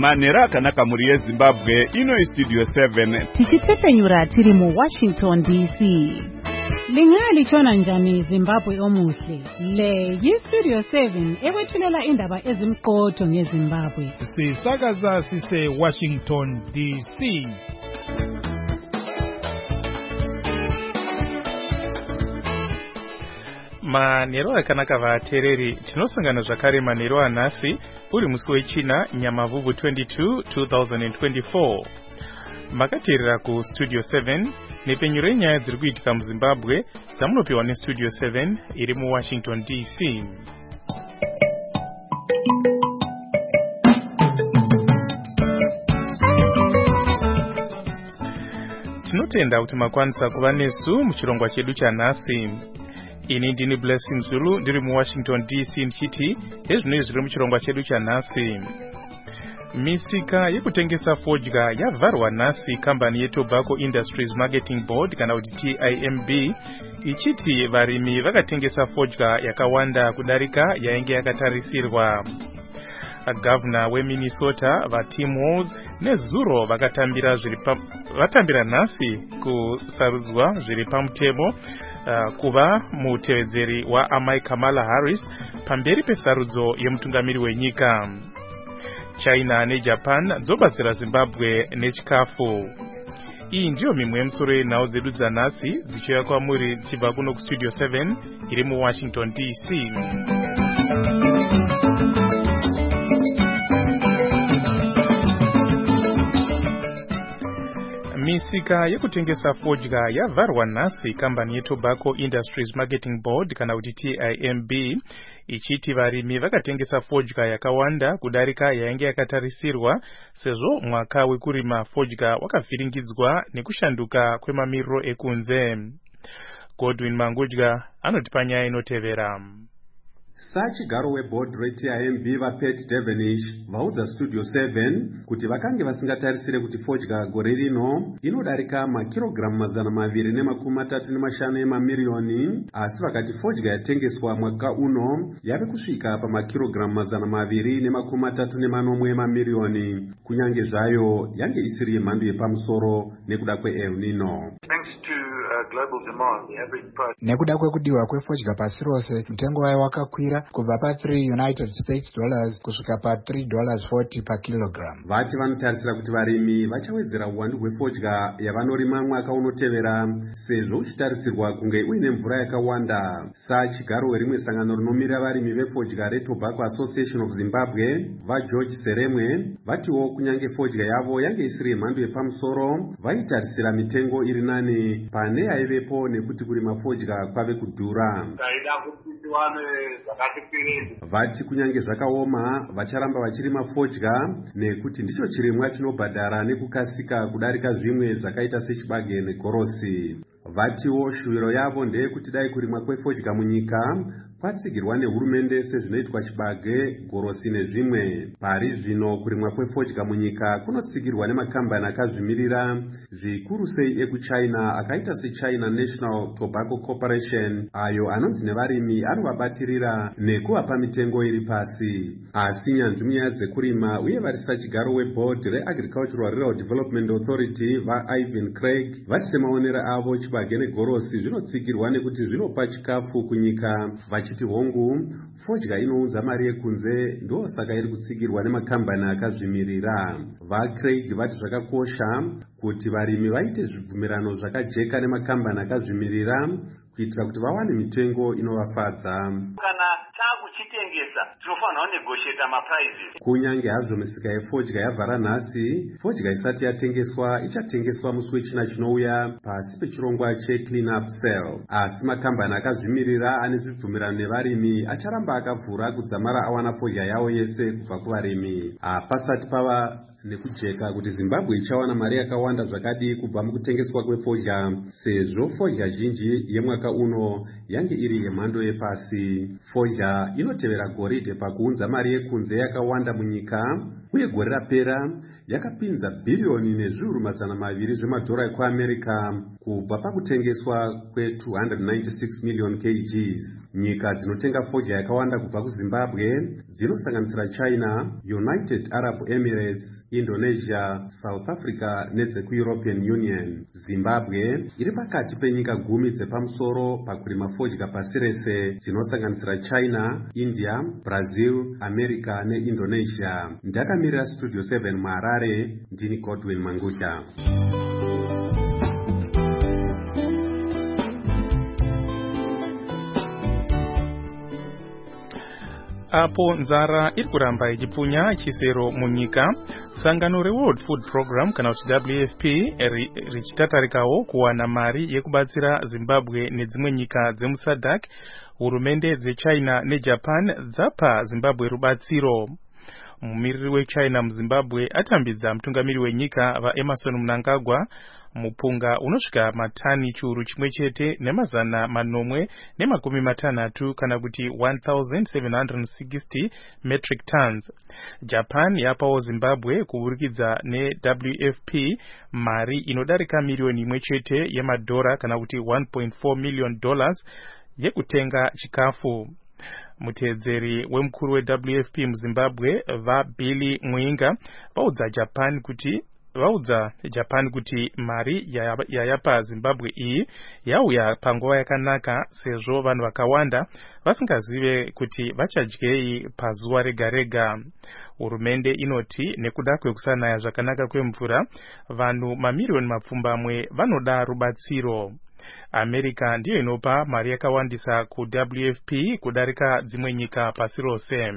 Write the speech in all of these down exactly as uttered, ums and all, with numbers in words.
manera kanaka muri yeZimbabwe ino studio seven tichitepenyura tiri mu Washington D C. Lingali chona njani Zimbabwe omuhle. Le yi Studio seven ekwethulela indaba ezimqotho ngeZimbabwe. Sisakaza sise Washington D C. Manero akanaka vatereri tinosangana zvakare manero anhasi uri musi wechina Nyamavhuvhu twenty-two twenty twenty-four. Makateerera ku Studio seven nepenyuro yenyaya dziri kuitika muZimbabwe dzamunopiwa neStudio seven iri mu Washington D C. Tinotenda kuti makwanisa kuva nesu muchirongwa chedu chanhasi. Ini ndini Blessing Zulu ndiri mu Washington D C nchiti ezvinoi zviri muchirongwa chedu chanhasi. Misika yekutengesa fodya yavharwa nhasi kambani yeTobacco Industries Marketing Board kana kuti T I M B ichiti varimi vakatengesa fodya yakawanda kudarika yainge yakatarisirwa. Governor weMinnesota vaTim Walz nezuro vakatambira zviri vatambira nhasi kusarudzwa zviri pamutemo Uh, kuva mutevedzeri wa amai Kamala Harris pamberi pesarudzo yemutungamiri wenyika. China neJapan dzobatsira Zimbabwe nechikafu. Iyi ndiyo mimwe yemusoro yenhau dzedu dzanhasi dzichiuya kwamuri tichibva kuno kuStudio seven iri mu Washington D C. Misika yekutengesa fodya yavharwa nhasi kambani yeTobacco Industries Marketing Board kana kuti T I M B ichiti varimi vakatengesa fodya yakawanda kudarika yainge yakatarisirwa sezvo mwaka wekurima fodya wakavhiringidzwa nekushanduka kwemamiriro ekunze. Godwin Mangudya anoti panyaya inotevera. Sachigaro weboard re-T I M B vaPet Devenish vaudza Studio seven kuti vakange vasingatarisire kuti fodya gore rino inodarika makirogiramu mazana maviri nemakumi matatu nemashanu emamiriyoni, asi vakati fodya yatengeswa mwaka uno yave kusvika pamakirogiramu mazana maviri nemakumi matatu nemanomwe emamiriyoni, kunyange zvayo yange isiri yemhando yepamusoro nekuda kweEl Nino. Global demand, the average price. Nekuda kwekudiwa kwefodya pasi rose, mutengo wayo wakakwira kubva pa three United States dollars kusvika pa three dollars forty per kilogram. Vati vanotarisira kuti varimi vachawedzera uwandu hwefodya yavanorima mwaka unotevera sezvo uchitarisirwa kunge uine mvura yakawanda. Sachigaro werimwe sangano rinomirira varimi vefodya reTobacco Association of Zimbabwe vaGeorge Seremwe vatiwo kunyange fodya yavo yange isiri yemhando yepamusoro vaitarisira mitengo iri nani pane aivepo nekuti kurima fodya kwave kudhura. Vati kunyange zvakaoma vacharamba vachirima fodya nekuti ndicho chirimwa chinobhadhara nekukasika kudarika zvimwe zvakaita sechibage negorosi. Vatiwo shuwiro yavo ndeyekuti dai kurimwa kwefodya munyika kwatsigirwa nehurumende sezvinoitwa chibage, gorosi nezvimwe. Pari zvino kurimwa kwefodya munyika kunotsigirwa nemakambani akazvimirira zvikuru sei ekuChina akaita seChina National Tobacco Corporation, ayo anonzi nevarimi anovabatirira nekuvapa mitengo iri pasi. Asi nyanzvi munyaya dzekurima uye vari sachigaro weboard reAgricultural Rural Development Authority vaIvan Craig vati semaonero avo chibage negorosi zvinotsigirwa nekuti zvinopa chikafu kunyika. Vachiti hongu fodya inounza mari yekunze ndosaka iri kutsigirwa nemakambani akazvimirira. VaCraig vati zvakakosha kuti varimi vaite zvibvumirano zvakajeka nemakambani akazvimirira kuitira kuti vawane mitengo inovafadza. Kana takuchitengesa tinofanira negotiate maprices. Kunyange hazvo misika yefodya yavhara nhasi, fodya isati yatengeswa ichatengeswa musi wechina chinouya pasi pechirongwa cheClean Up Sale. Asi makambani akazvimirira ane zvibvumirano nevarimi acharamba akavhura kudzamara awana fodya yawo yese kubva kuvarimi. Hapasati pava nekujeka kuti Zimbabwe ichawana mari yakawanda zvakadi kubva mukutengeswa kwefodya sezvo fodya zhinji yemwaka uno yange iri yemhando yepasi. Fodya inotevera goridhe pakuunza mari yekunze yakawanda munyika uye gore rapera yakapinza bhiriyoni nezviuru mazana maviri zvemadhora ekuamerica kubva pakutengeswa kwe two hundred ninety-six million kilograms. Nyika dzinotenga foja yakawanda kubva kuZimbabwe dzinosanganisira China, United Arab Emirates, Indonesia, South Africa nedzekuEuropean Union. Zimbabwe iri pakati penyika gumi dzepamusoro pakurima fodya pasi rese dzinosanganisira China, India, Brazil, America neIndonesia. Ndakamirira Studio seven muHarare, ndini Godwin Mangusha. Apo nzara iri kuramba ichipunya chisero munyika, sangano reWorld Food Program kana kuti W F P richitatarikawo kuwana mari yekubatsira Zimbabwe nedzimwe nyika dzemuSADC. Hurumende dzeChina neJapan dzapa Zimbabwe rubatsiro. Mumiriri weChina muZimbabwe atambidza mutungamiri wenyika vaEmerson Mnangagwa mupunga unosvika matani chiuru chimwe chete nemazana manomwe nemakumi matanhatu kana kuti one thousand seven hundred sixty metric tons. Japan yapawo Zimbabwe kuburikidza neW F P mari inodarika milioni imwe chete yemadhora kana kuti one point four million dollars yekutenga chikafu. Muteedzeri wemukuru weW F P muZimbabwe vaBilly Mwinga vaudza Japan kuti vaudza Japan kuti mari yayapa Zimbabwe iyi yauya panguva yakanaka sezvo vanhu vakawanda vasingazive kuti vachadyei pazuva rega rega. Hurumende inoti nekuda kwekusanaya zvakanaka kwemvura vanhu mamirioni mapfumbamwe vanoda rubatsiro. America ndiyo inopa mari yakawandisa ku W F P kudarika dzimwe nyika pasi rose.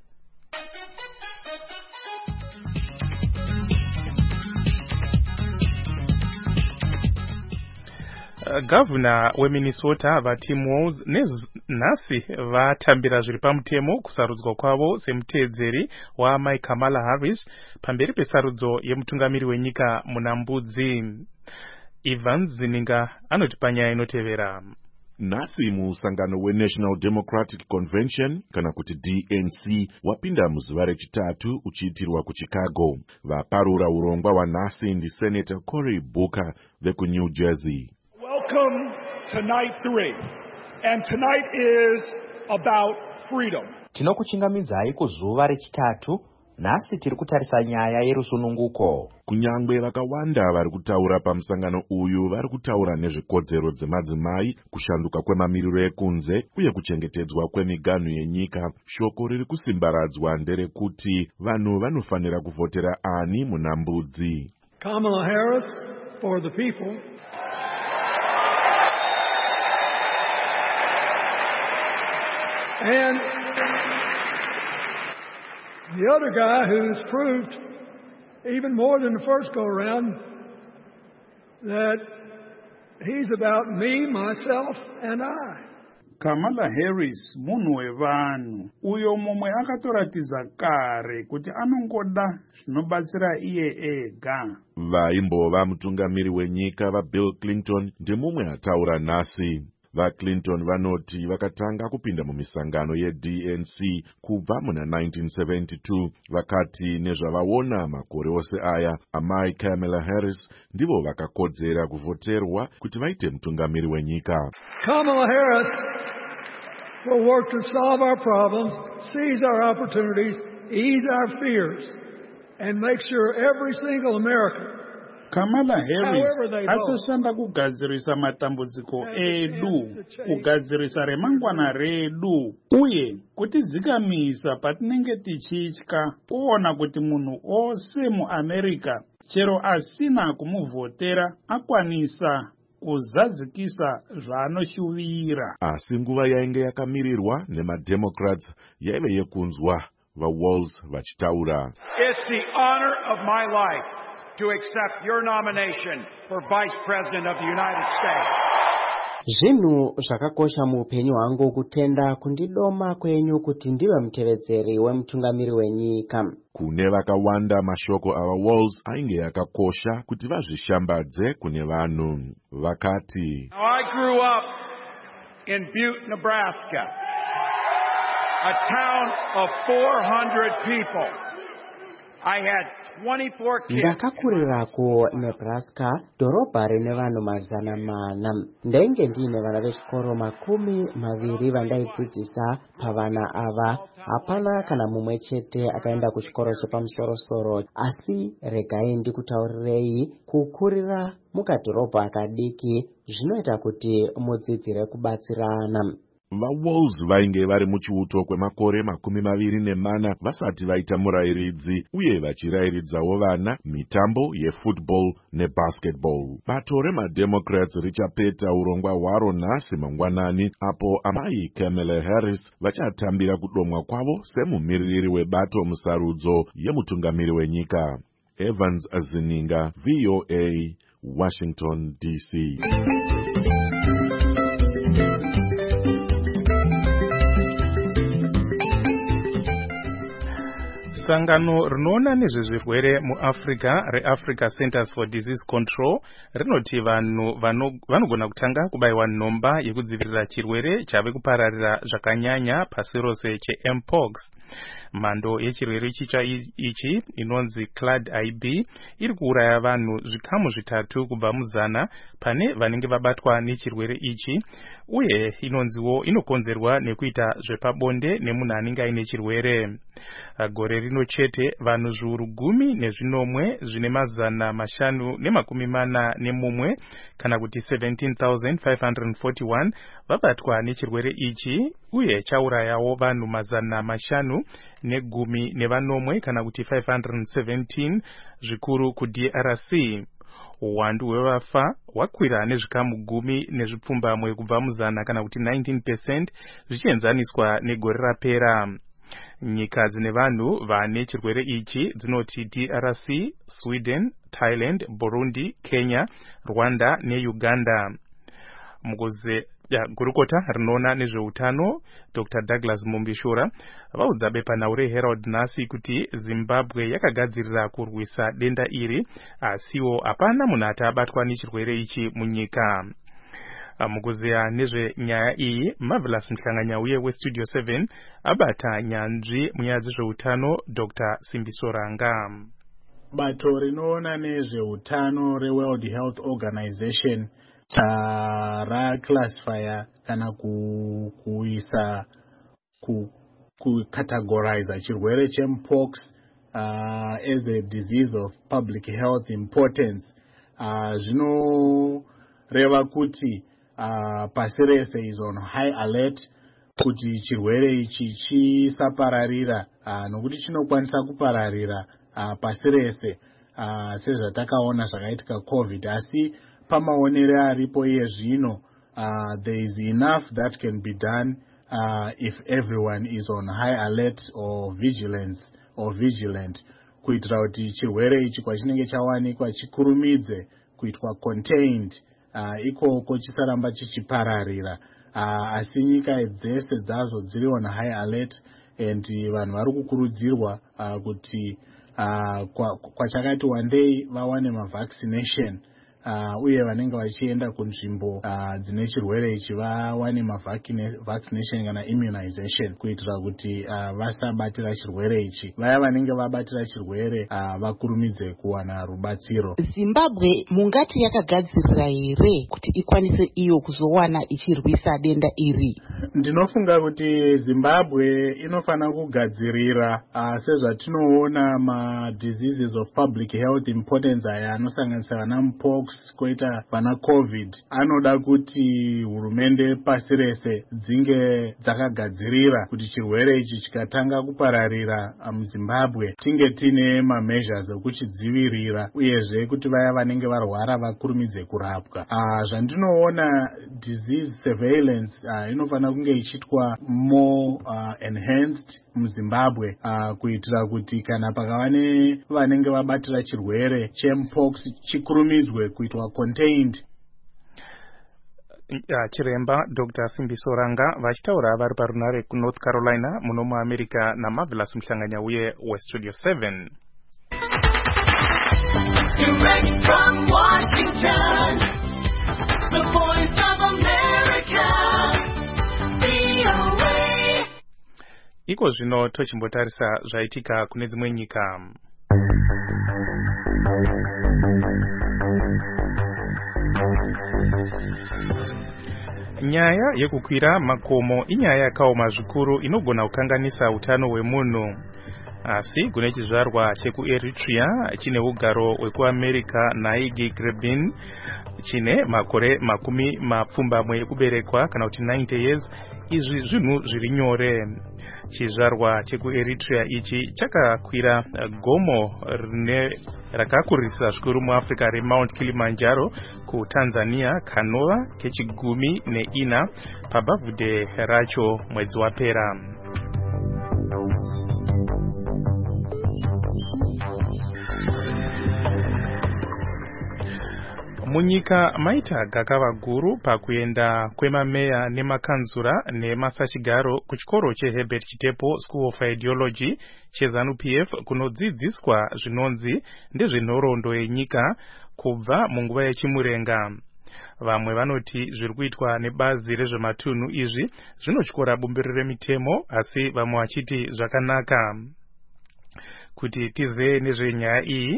Governor weMinnesota vaTim Walz nhasi vatambira zviri pamutemo kusarudzwa kwavo semuteedzeri waMai Kamala Harris pamberi pesarudzo yemutungamiri wenyika muna mbudzi. Ivan Zininga anoti panyaya inotevera. Nhasi musangano weNational Democratic Convention kana kuti D N C wapinda muzuva rechitatu uchiitirwa kuChicago. Vaparura urongwa hwanhasi ndi Senator Cory Booker vekuNew Jersey. Welcome to night three, and tonight is about freedom. Tinokuchingamidzai kuzuva rechitatu. Nhasi tiri kutarisa nyaya yerusununguko. Kunyangwe vakawanda vari kutaura pamusangano uyu vari kutaura nezvekodzero dzemadzimai, kushanduka kwemamiriro ekunze uye kuchengetedzwa kwemiganhu yenyika. Shoko riri kusimbaradzwa nderekuti vanhu vanofanira kuvhotera ani muna mbudzi. Kamala Harris for the people. And the other guy who's proved even more than the first go-around that he's about me, myself, and I. Kamala Harris munhu wevanhu uyo mumwe akatoratidza kare kuti anongoda zvinobatsira iye ega. Vaimbova mutungamiri wenyika vaBill Clinton ndimumwe ataura nhasi. VaClinton vanoti vakatanga kupinda mumisangano yeD N C kubva muna nineteen seventy-two. Vakati nezvavaona makore ose aya amai Kamala Harris ndivo vakakodzera kuvhoterwa kuti vaite mutungamiri wenyika. Kamala Harris will work to solve our problems, seize our opportunities, ease our fears, and make sure every single American. Kamala Harris achashanda kugadzirisa matambudziko edu, kugadzirisa remangwana redu, uye kutidzikamisa patinenge tichitya kuona kuti munhu ose muAmerica chero asina kumuvhotera akwanisa kuzadzikisa zvaanoshuvira. Asi nguva yainge yakamirirwa nemademocrats yaive yekunzwa vaWalz vachitaura. It's the honor of my life to accept your nomination for Vice President of the United States. Zvinhu zvakakosha muupenyu hwangu kutenda kundidoma kwenyu kuti ndiwe mutevedzeri wemutungamiri wenyika. Kune vakawanda mashoko avaWalz ainge yakakosha kuti vazvishambadze kune vanhu. Vakati, Now I grew up in Butte, Nebraska, a town of four hundred people. I had twenty-four kids. Ndakakurira ku Nebraska, dhorobha rine vanhu mazana mana. Ndenge ndine vana vechikoro makumi maviri vandaidzidzisa pavana ava. Hapana kana mumwe chete akaenda kuchikoro chepamusoro-soro, asi regai ndikutaurirei kukurira mukadhorobha akadiki zvinoita kuti mudzidzire kubatsirana. VaWolves vainge vari muchiuto kwemakore makumi maviri nemana vasati vaita murayiridzi uye vachirayiridzawo vana mitambo yefootball nebasketball. Bato remademocrats richapeta urongwa hwaro nhasi mangwanani apo amai Kamala Harris vachatambira kudomwa kwavo semumiririri webato musarudzo yemutungamiri wenyika. Evans Azininga, V O A, Washington D C. Sangano rinoona nezvezvirwere muAfrica reAfrica Centers for Disease Control rinoti vanhu vanogona kutanga kubayiwa nhomba yekudzivirira chirwere chave kupararira zvakanyanya pasi rose cheMpox. Mhando yechirwere chicha ichi inonzi Clade I B iri kuuraya vanhu zvikamu zvitatu kubva muzana pane vanenge vabatwa nechirwere ichi, uye inonziwo inokonzerwa nekuita zvepabonde nemunhu anenge aine chirwere. Gore rino chete vanhu zviuru gumi nezvinomwe zvine mazana mashanu nemakumi mana nemumwe kana kuti seventeen thousand five hundred forty-one vabatwa nechirwere ichi, uye chaurayawo vanhu mazana mashanu negumi nevanomwe kana kuti five hundred seventeen zvikuru kuD R C. Uwandu hwevafa hwakwira nezvikamu gumi nezvipfumbamwe kubva muzana kana kuti nineteen percent zvichienzaniswa negore rapera. Nyika dzine vanhu vane chirwere ichi dzinoti D R C, Sweden, Thailand, Burundi, Kenya, Rwanda neUganda. Mugoze ya gurukota rinoona nezveutano Doctor Douglas Mumbishura vaudza bepanhau reHerald nhasi kuti Zimbabwe yakagadzirira kurwisa denda iri, asiwo hapana munhu atabatwa nechirwere ichi munyika. Mukuzeya nezvenyaya iyi, Marvelous Mhlanganyauye weStudio seven abata nyanzvi munyaya dzezveutano Doctor Simbisoranga. Bato rinoona nezveutano reWorld Health Organization raclassifya kana kuisa kucategorize chirwere cheMpox uh, as a disease of public health importance. Uh, zvinoreva kuti uh, pasi rese is on high alert kuti chirwere ichi chisapararira, uh, nokuti chinokwanisa kupararira uh, pasi rese uh, sezvatakaona zvakaitika COVID, asi pamaonere aripo iye zvino uh, there is enough that can be done uh, if everyone is on high alert or vigilance or vigilant, kuitira kuti chirwere ichi kwachinenge chawanikwa chikurumidze kuitwa contained, uh, ikoko chisaramba chichipararira, uh, asi nyika dzese dzazo dziri on high alert, and vanhu vari kukurudzirwa uh, kuti uh, kwachakati kwa wandei vawane mavaccination. Uh, uye vanenge vachienda kunzvimbo uh, dzine chirwere ichi vawane mavaccination kana immunization, kuitira kuti uh, vasabatira chirwere ichi. Vaya vanenge vabatira chirwere uh, vakurumidze kuwana rubatsiro. Zimbabwe mungati yakagadzirira here kuti ikwanise iyo kuzowana ichirwisa denda iri? Ndinofunga kuti Zimbabwe inofana kugadzirira uh, sezvatinoona ma diseases of public health importance aya anosanganisa vana Mpox, koita vana COVID, anoda kuti hurumende pasi rese dzinge dzakagadzirira kuti chirwere ichi chikatanga kupararira muZimbabwe tinge tine ma-measures ekuchidzivirira, uyezve kuti vaya vanenge varwara vakurumidze kurapwa. Uh, zvandinoona disease surveillance uh, inofana kunge ichitwa more uh, enhanced muZimbabwe, uh, kuitira kuti kana pakava vanenge vabatira chirwere cheMpox chikurumidzwe kuitwa contained. Uh, chiremba Doctor Simbisoranga vachitaura vari parunare kuNorth Carolina muno muAmerica naMarvelous Mhlanganyauye weStudio seven. Direct from Washington, the voice of America, V O A. Iko zvino tochimbotarisa zvaitika kune dzimwe nyika. Nyaya yekukwira makomo inyaya yakaoma zvikuru inogona kukanganisa utano hwemunhu. Asi kune chizvarwa chekuEritrea chine ugaro wekuAmerica Naigi Grebin chine makore makumi mapfumbamwe ekuberekwa kana kuti ninety years, izvi zvinhu zviri nyore. Chizvarwa chekuEritrea ichi chakakwira gomo rine rakakurisa zvikuru muAfrica reMount Kilimanjaro kuTanzania kanova kechigumi neina pabhavhudhe racho mwedzi wapera. Munyika maita gakava guru pakuenda kwemameya nemakanzura nemasachigaro kuchikoro cheHerbert Chitepo School of Ideology cheZANU P F kunodzidziswa zvinonzi ndezvenhoroondo yenyika kubva munguva yechimurenga. Vamwe vanoti zviri kuitwa nebazi rezvematunhu izvi zvinotyora bumbiro remitemo, asi vamwe vachiti zvakanaka. Kuti tize nezvenyaya iyi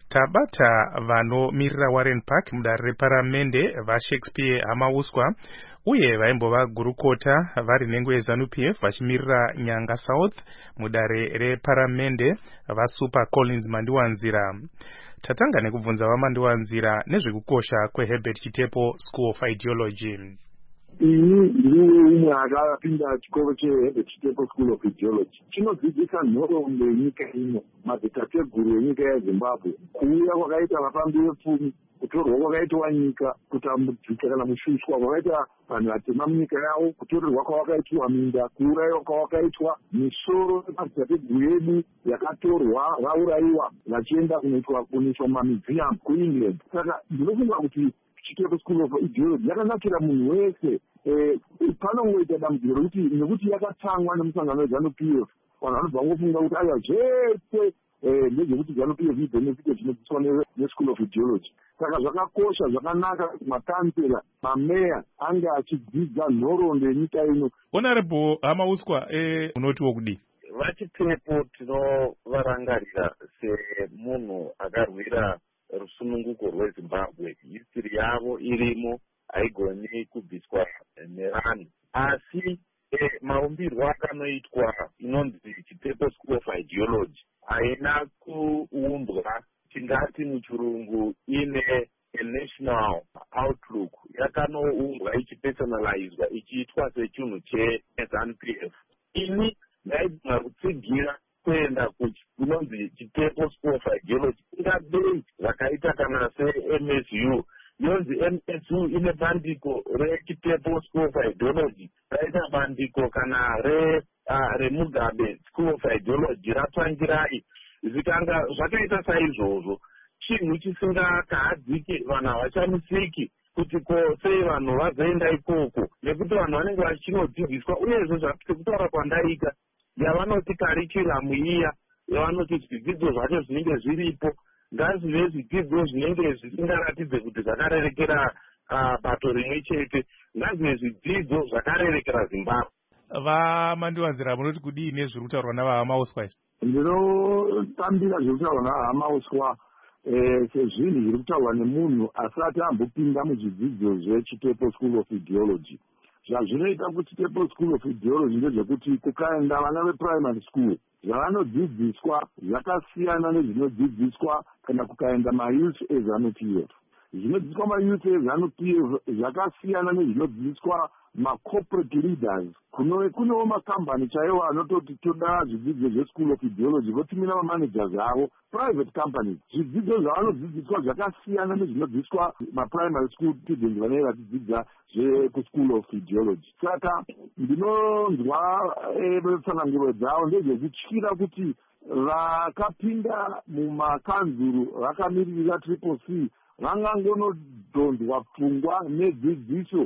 tabata vanomirira Warren Park mudare reparamende vaShakespeare Hamauswa uye vaimbova gurukota vari nhengo yeZANU P F vachimirira Nyanga South mudare reparamende vaSuper Collins Mandiwanzira. Tatanga nekubvunza vaMandiwanzira nezvekukosha kweHerbert Chitepo School of Ideology. Ini ndiwe umwe akapinda chikoro cheHerbert Chitepo School of Ideology. Chinodzidzisa nhoroondo yenyika ino, madzitateguru enyika yeZimbabwe, kuuya kwakaita vapambi vepfumi, kutorwa kwakaitwa nyika, kutambudzika kana mushushwa kwakaita vanhu vatema munyika yavo, kutorerwa kwavakaitwa minda, kuurayiwa kwavakaitwa misoro yemadzitateguru edu yakatorwa vaurayiwa vachienda kunoitwa kunoiswa mumamiziamu kuEngland. Saka ndinofunga kuti Chitepo School of Ideology yakanakira munhu wese. Panongoita dambudziko rokuti nekuti yakatangwa nemusangano weZANU P F, vanhu vanobva ngofunga kuti aya zvese ndezvekuti ZANU P F ibhenefite zvinodzidziswa neSchool of Ideology. Saka zvakakosha, zvakanaka kuti makansela, mameya ange achidzidza nhoroondo yenyika ino. Honorable Hamauswa, unotiwo kudii? VaChitepo tinovarangarira semunhu akarwira rusununguko rweZimbabwe. History yavo irimo, haigoni kubviswa nevanhu. Asi eh, maumbirwo akanoitwa inonzi Chitepo School of Ideology haina kuumbwa tingati muchirungu ine a national outlook. Yakanoumbwa ichipersonalizwa ichiitwa sechinhu cheZANU P F. Ini ndaigona kutsigira kuenda kunonzi Chitepo School of Ideology ingadei zvakaita kana seM S U. Yonzi M S U ine bandiko reChitepo School of Ideology, raita bandiko kana re uh, reMugabe School of Ideology ratsvangirai. Zvikanga zvakaita saizvozvo, chinhu chisingakahadziki, vanhu havachamisiki kuti ko sei vanhu vazoenda ikoko, nekuti vanhu vanenge vachinodzidziswa. Uyezve sekutaura kwandaita yavanoti karikiramu iya, yavanoti zvidzidzo zvacho zvinenge zviripo ngazvive zvidzidzo zvinenge zvisingaratidze kuti zvakarerekera bato rimwe chete, ngazvive zvidzidzo zvakarerekera Zimbabwe. VaMandiwanzira, munoti kudii nezviri kutaurwa navaHamauswa izvi? Ndinotambira zviri kutaurwa navaHamauswa sezvinhu zviri kutaurwa nemunhu asati ambopinda muzvidzidzo zveChitepo School of Ideology. Zvazvinoita kuti Chitepo School of Ideology ndezvekuti kukaenda vana veprimary school, zvavanodzidziswa zvakasiyana nezvinodzidziswa kana kukaenda mayouth eZANU P F. Zvinodzidziswa mayouth eZANU P F zvakasiyana nezvinodzidziswa macorporate leaders. Kunewo makambani chaiwo anototi toda zvidzidzo zveSchool of Ideology votumira mamanagers avo, private companies. Zvidzidzo zvavanodzidziswa zvakasiyana nezvinodzidziswa maprimary school students vanenge vachidzidza zvekuSchool of Ideology. Saka ndinonzwa tsananguro dzavo ndezvekutyira kuti vakapinda mumakanzuru vakamirira Triple C vangangonodhondwa pfungwa nedzidziso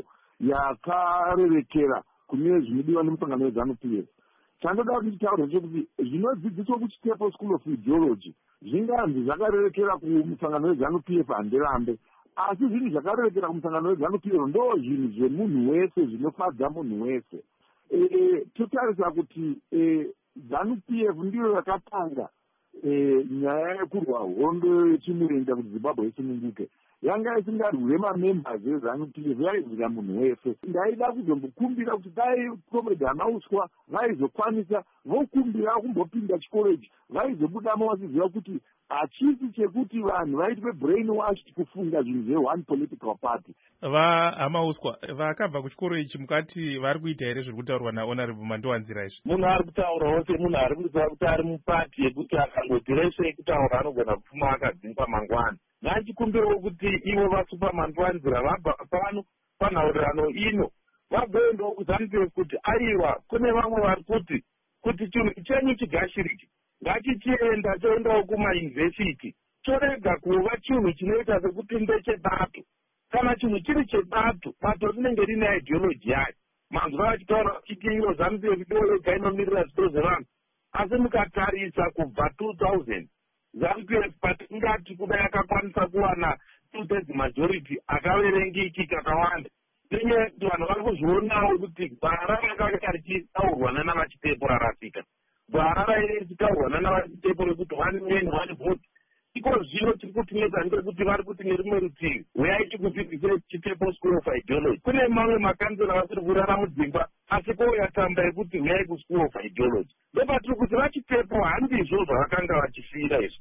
yakarerekera kune zvinodiwa nemusangano weZANU P F. Chandoda kuti taure chekuti zvinodzidziswa kuChitepo School of Ideology zvinganzi zvakarerekera kumusangano weZANU P F handirambe, asi zvinhu zvakarerekera kumusangano weZANU P F ndo zvinhu zvemunhu wese, zvinofadza munhu wese. E, totarisa kuti e, ZANU P F ndiyo yakatanga nyaya yekurwa hondo yechimuenda kuti zimbabwe isununguke yanga isingarwire mamembers ezanu p f yairwira munhu wese. Ndaida kuzombokumbira kuti dai comrade Hamauswa vaizokwanisa vokumbira kumbopinda chikoreji vaizobudamo vachiziva kuti hachisi chekuti vanhu vaitwe brain washed kufunga zvinhu zve-one political party. vaHamauswa vakabva kuchikoro ichi mukati vari kuita here zviri kutaurwa nahonorable Mandiwanzira izvi? Munhu ari kutaurawo semunhu ari kuziva kuti ari mupati yekuti akangoti resei kutaura anogona kupfuma akadzingwa mangwana. Ngachikumbirawo kuti ivo vasupa Mandiwanzira vabva pano panhaurirano ino vagoendawo kuZANU-P F kuti aiwa kune vamwe vari kuti kuti chinhu chenyu chigashiriki ngachichienda choendawo kumayunivhesiti chorega kuva chinhu chinoita sekuti ndechebato. Kana chinhu chiri chebato bato rinenge rine ideology yayo. Manzwa vachitaura vachiti iro ZANU-P F idorega inomirira zviro zvevanhu, asi mukatarisa kubva two thousand ZANU-P F patingati kuda yakakwanisa kuwana two-thirds majority akaverengiki kakawanda nenyaya yekuti vanhu vari kuzvionawo kuti gwara rakanga richitaurwana navachitepo rarasika. Gwara raive richitaurwana navachitepo rekuti one man one vote. Iko zvino tiri kutinetsa ndekuti vari kuti nerimwe rutivi uyaiti kudzidzise chitepo school of ideology. Kune mamwe makanzera vasiri kurara mudzimba asi koyatamba yekuti uyai kuschool of ideology. Ndopatiri kuti vachitepo handizvo zvavakanga vachifira izvo.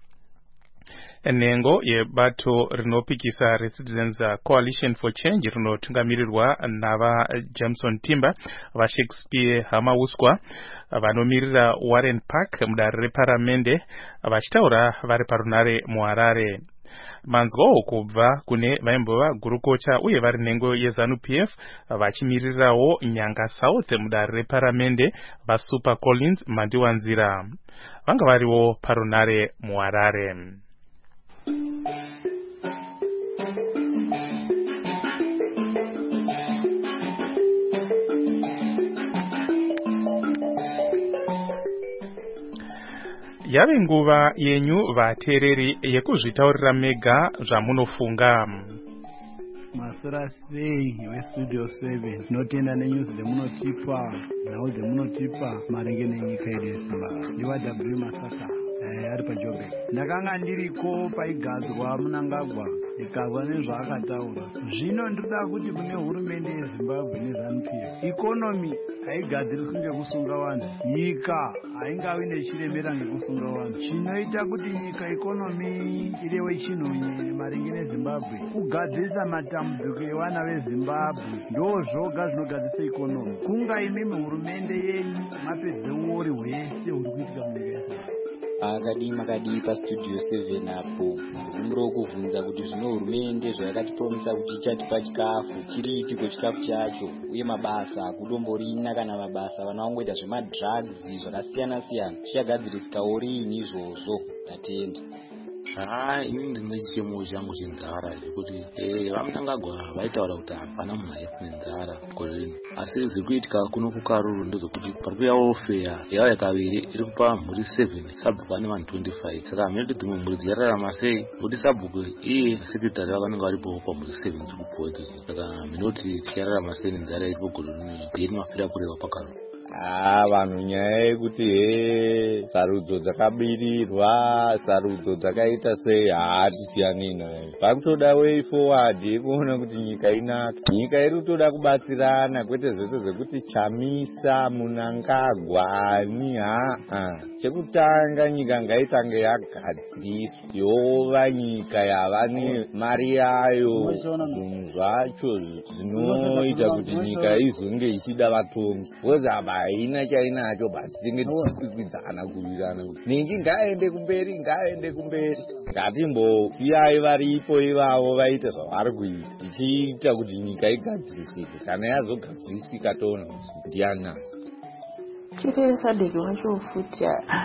Nhengo yebato rinopikisa reCitizens Coalition for Change rinotungamirirwa nava Jameson Timber vaShakespeare Hamauswa vanomiririra Warren Park mudare reparamende vachitaura vari parunare muHarare. Manzwawo kubva kune vaimbova gurukota uye vari nhengo yeZANU-P F vachimirirawo Nyanga South mudare reparamende vaSuper Collins Mandiwanzira vanga variwo parunare muHarare. Yave nguva yenyu vateereri yekuzvitaurira mega zvamunofunga. Masura sei westudio seven tinotenda nenyuzi dzemunotipa nhau dzemunotipa maringe nenyika yedu yeZimbabwe. Ndiva W Masaka ari paJoburg. Ndakanga ndiriko paigadzwa Mnangagwa ikazwa nezvaakataura. Zvino ndinoda kuti kune hurumende yeZimbabwe neZANU-P F ikonomi haigadziriswi ngekusunga vanhu, nyika haingavi nechiremera ngekusunga vanhu. Chinoita kuti nyika ikonomi irewe chinhu maringe neZimbabwe kugadzirisa matambudziko evana veZimbabwe, ndo zvoga zvinogadzirisa ikonomi. Kunga imimi hurumende yenyu mapedze uori hwese huri kuitika munyika yeZimbabwe. akadi makadi pastudio seven apo ndikumbira kuvhunza kuti zvino hurumende zvayakatipromisa kuti ichatipa chikafu chiripiko chikafu chacho, uye mabasa akudomborina kana mabasa vana vangoita zvemadrugs zvakasiyana siyana zvichagadzirisikawo riini izvozvo. Ndatenda. Ah, ini ndine chichemo changu chenzara chekuti eh vaMnangagwa vaitaura kuti hapana munhu aifa nenzara gorino, asi ziri kuitika kuno kukaruru ndezvokuti parikuyawo fare yauya kaviri iri kupa mhuri seven sabhuku ane vanhu twenty-five. Saka hamene kuti dzimwe mhuri dzichararama sei kuti sabhuku iye sekretari vakanenge varipo pamhuri seven dziri kupuwa idzodzo. Saka minoti tichararama sei nenzara iripo gorino ndiyeni mafira kureva pakaruru. Ah, vanhu nyaya yekuti he sarudzo dzakabirirwa sarudzo dzakaita sei hatisiyani nayo. Pakutoda way forward yekuona kuti nyika inaka, nyika iri kutoda kubatsirana kwete zvese zvekuti Chamisa Mnangagwa ani. Haa, chekutanga nyika ngaitange yagadziriswa yova nyika yava nemari yayo, zvinhu zvacho zvinoita kuti nyika izonge ichida vatongi. Haina chainacho basi tinge tichikwikwidzana kuvirana kuti ningi ngaende kumberi ngaende kumberi. Ngatimbosiyai varipo ivavo vaite zvavari kuita tichiita kuti nyika igadzirisike. Kana yazogadzirisika toona kuti ndianani. Chiri sadeki wacho futi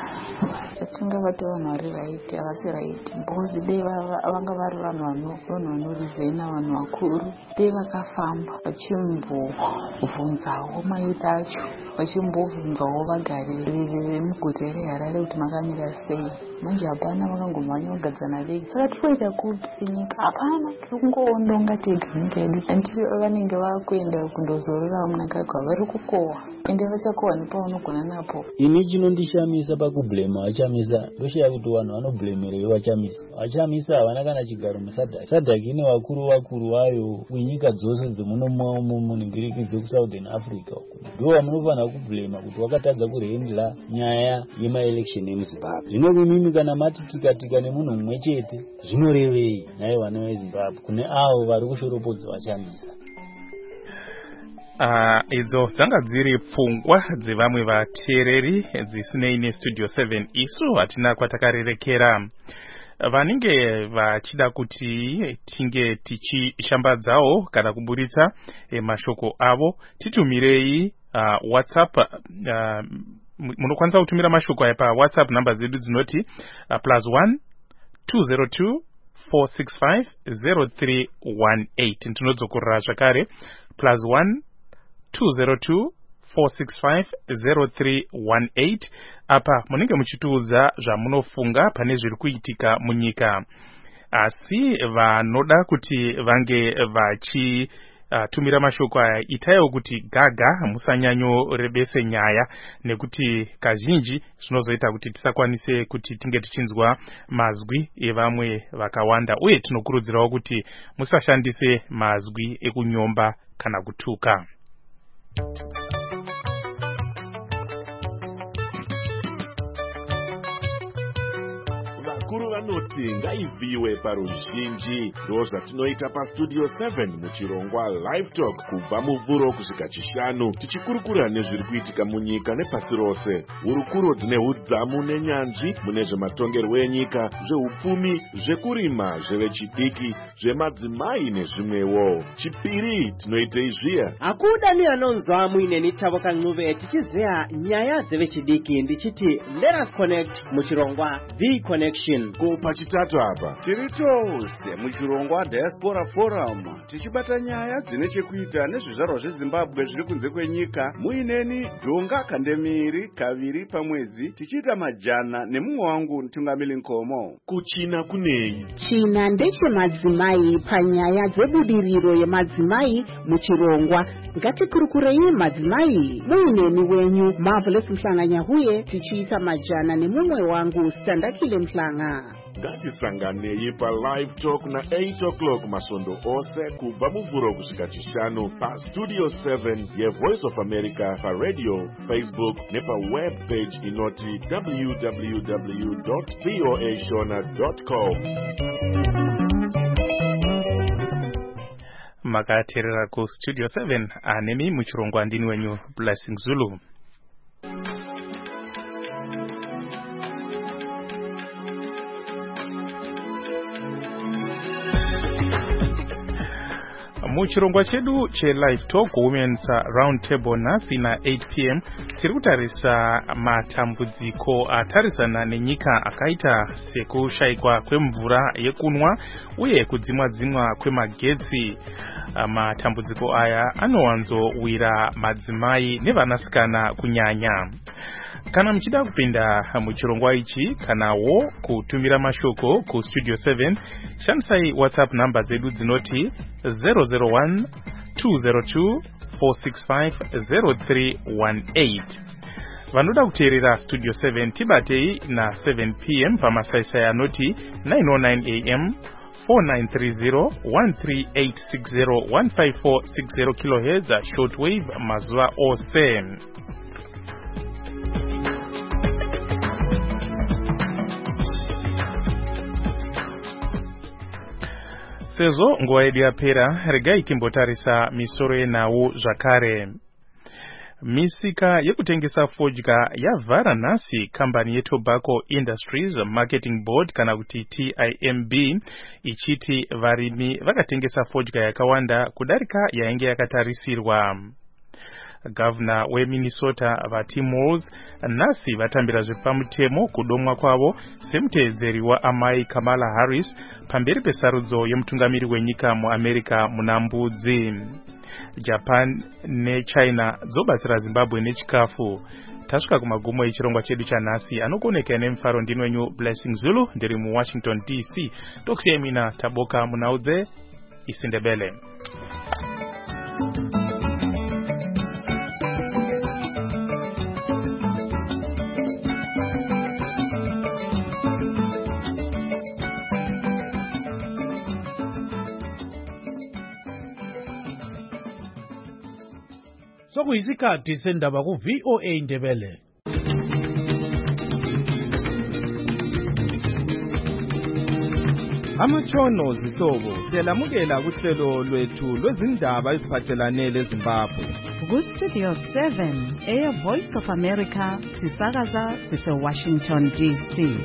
atingavati vanhu vari raiti havasi raiti, bhozi dei vanga vari vanhu vanorizena vanhu vakuru dei vakafamba vachimbobvunzawo maita acho, vachimbobvunzawo vagari vemuguta reHarare kuti makamira sei. Manje hapana, vakangomhanya kugadzana vegi. Saka tiri kuita kuti nyika hapana, tiri kungoondonga tega nyika yedu. Anditi vanenge vakuenda kundozorora Mnangagwa vari kukohwa ende vachakohwa nepavanogona napo. Ini chinondishamisa pakublema vachamisa ndoshiya kuti vanhu vanoblemerei vachamisa vachamisa havana kana chigaro musadhaki sadhaki ine vakuru vakuru vayo munyika dzose dzemunomo muningiriki dzekusouthern africa ndo vamunofanira kublema kuti wakatadza kuhendla nyaya yemaelection emuzimbabwe. Zvino kumimi kana mati tikatika nemunhu mumwe chete zvinorevei naye vana vezimbabwe kune avo vari kushoropodza vachamisa. Uh, idzo dzanga dziri pfungwa dzevamwe vateereri dzisinei nestudio seven isu hatina kwatakarerekera. Vanenge vachida kuti tinge tichishambadzawo kana kuburitsa e, mashoko avo titumirei uh, WhatsApp uh, munokwanisa kutumira mashoko aya pa WhatsApp namba zedu dzinoti uh, plus one two zero two four six five zero three one eight tinodzokorera zvakare plus one two zero two four six five zero three one eight. Apa munenge muchitiudza zvamunofunga pane zviri kuitika munyika. Asi vanoda kuti vange vachi uh, tumira mashoko aya itayo kuti gaga musanyanyo rebese nyaya nekuti kazhinji zvinozoita kuti tisakwanise kuti tinge tichinzwa mazwi evamwe vakawanda uye tinokurudzirawo kuti musashandise mazwi ekunyomba kana kutuka. Vakuru vanoti ngaivhiwe paruzhinji ndo zvatinoita pastudio seven muchirongwa live talk kubva muvhuro kusvika chishanu tichikurukura nezviri kuitika munyika nepasi rose. Hurukuro dzine udzamu nenyanzvi mune zvematongerwo enyika, zveupfumi, zvekurima, zvevechidiki, zvemadzimai nezvimwewo. Chipiri tinoitei zviya akuda ni anonzwa muine nitavo kan'uve tichizeya nyaya dzevechidiki ndichiti let us connect muchirongwa the connection. Ko pachitatu apa tiri tose muchirongwa diaspora forum tichibata nyaya dzine chekuita nezvizvarwa zvezimbabwe zviri kunze kwenyika muineni Jonga Kandemiri kaviri pamwedzi tichiita majana nemumwe wangu Mtungamili Nkomo. Kuchina kunei? China ndechemadzimai panyaya dzebudiriro yemadzimai muchirongwa. Ngatikurukurei madzimai muineni wenyu Marvelous Mhlanganyahuye tichiita majana nemumwe wangu Standakile Mhlanga. Ngatisanganei pa live talk na eight o'clock masondo ose kubva muvhuro kusvika chishanu pa studio seven ye Voice of America pa radio, Facebook nepa web page inoti w w w dot voa shona dot com. Makateerera ku studio seven anemi muchirongwa ndini wenyu Blessing Zulu. Muchirongwa chedu che live talk women's round table nasi na eight p m tiri kutarisa matambudziko atarisana nenyika akaita sekushayikwa kwemvura yekunwa uye kudzimwa dzimwa kwemagetsi. Matambudziko aya anowanzowira madzimai nevanasikana kunyanya. Kana mchida kupinda muchirongwa ichi kanawo kutumira mashoko ku studio seven shandisai WhatsApp number zedu dzinoti zero zero one two zero two four six five zero three one eight. Vanoda kuteerera studio seven tibatei na seven p m pamasaisai anoti nine oh nine a m four nine three zero one three eight six zero one five four six zero kilohertz shortwave mazuva ose. Sezo nguva yedu yapera regai timbotarisa misoro yenawo zvakare. Misika yekutengesa fodya yavhara nhasi kambani yeTobacco Industries Marketing Board kana kuti T I M B ichiti varimi vakatengesa fodya yakawanda kudarika yainge yakatarisirwa. Governor weMinnesota vaTim Walz nhasi vatambira zvepamutemo kudomwa kwavo semuteedzeri waamai Kamala Harris pamberi pesarudzo yemutungamiri wenyika muAmerica muna mbudzi. Japan neChina dzobatsira Zimbabwe nechikafu. Tasvika kumagumo echirongwa chedu chanhasi anokoneka nemufaro ndini wenyu Blessing Zulu ndiri muWashington D C. Tokusiyai mina taboka munaudze isindebele. sokuyisikhathi sendaba ku-V O A Ndebele. Amatshono zihlobo siyalamukela kuhlelo lwethu lwezindaba eziphathelane leZimbabwe. Ku-Studio seven, Air Voice of America, sisakaza sise-Washington D C.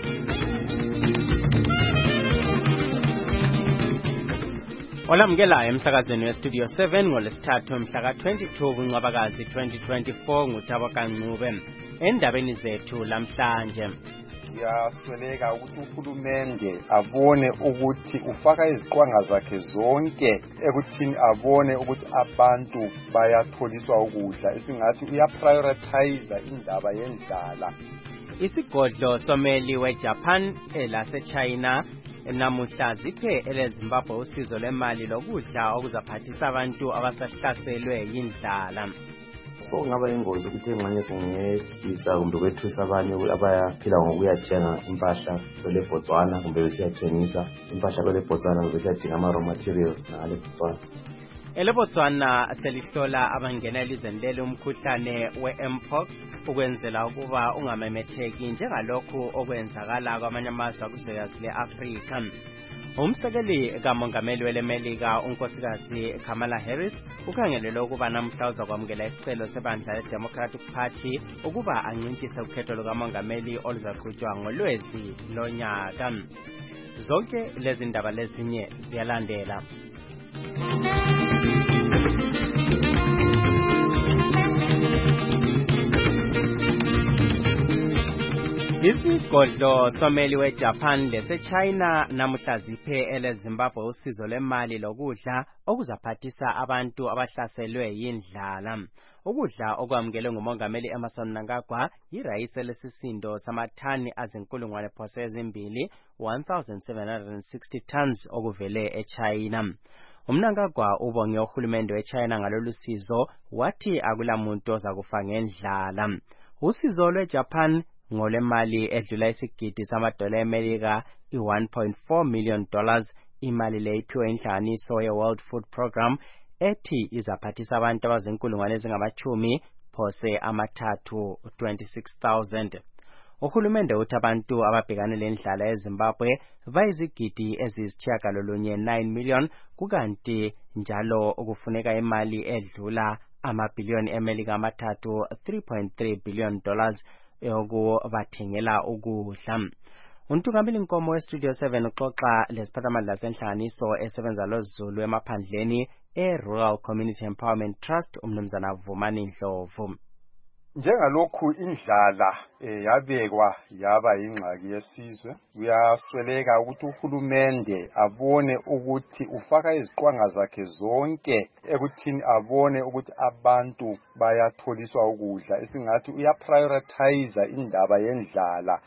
Olamukela emsakazweni weStudio seven ngolesithathu mhla twenty-two kuNcwabakazi twenty twenty-four nguThabo Kancube. Endabeni zethu lamhlanje, kuyasweleka ukuthi uhulumende abone ukuthi ufaka iziqwanga zakhe zonke ekuthini abone ukuthi abantu bayatholiswa ukudla, esingathi uyaprioritize indaba yendlala. Isigodlo someli weJapan elaseChina namuhla ziphe eleZimbabwe usizo lwemali lokudla okuzaphathisa abantu abasahlaselwe yindlala. So ngaba ingozi ukuthi engxenye kungehlisa kumbe kwethusa abanye abayaphila ngokuyathenga impahla kwele Botswana kumbe besiyathengisa impahla kwele Botswana kumbe besiyadinga ama raw materials ngale Botswana. Ele Botswana selihlola abangena elizweni leli umkhuhlane we-Mpox ukwenzela ukuba ungamemetheki njengalokhu okwenzakala kwamanye amazwe akuzwekazi le-Afrika. Umsekeli kamongameli welemelika unkosikazi Kamala Harris ukhangelele ukuba namhla uzakwamukela isicelo sebandla le-Democratic Party ukuba ancintise ukhetho lukamongameli oluzaqhutshwa ngolwezi lonyaka. Zonke lezi ndaba lezinye ziyalandela. Isigodlo someli weJapan leseChina namuhla ziphe eleZimbabwe usizo lwemali lokudla okuzaphathisa abantu abahlaselwe yindlala. Ukudla okwamukele ngumongameli Emmerson Mnangagwa yirayisi lesisindo samathani azinkulungwane phose ezimbili one thousand seven hundred sixty tons okuvele eChina. Umnangagwa ubonge uhulumende weChina ngalolu sizo wathi akulamuntu ozakufa ngendlala. Usizo lweJapan ngolemali edlula isigidi samadola eMelika i one point four million dollars, imali le iphiwe inhlanganiso ye-World Food Program ethi izaphathisa abantu abazinkulungwane ezingamachumi phose amathathu twenty-six thousand. Uhulumende uthi abantu ababhekane lendlala eZimbabwe bayizigidi eziyisitshiyagalolunye nine million, kukanti njalo ukufuneka imali edlula amabhiliyoni eMelika amathathu three point three billion dollars yokubathengela ukudla. Untungameli Nkomo weStudio seven uxoxa lesiphathamandla senhlanganiso esebenza loZulu emaphandleni e-Rural Community Empowerment Trust umnumzana Vumani Ndlovu. Njengalokhu indlala yabekwa yaba ingxaki yesizwe, kuyasweleka ukuthi uhulumende abone ukuthi ufaka iziqwanga zakhe zonke ekuthini abone ukuthi abantu bayatholiswa ukudla, esingathi uyaprioritize indaba yendlala,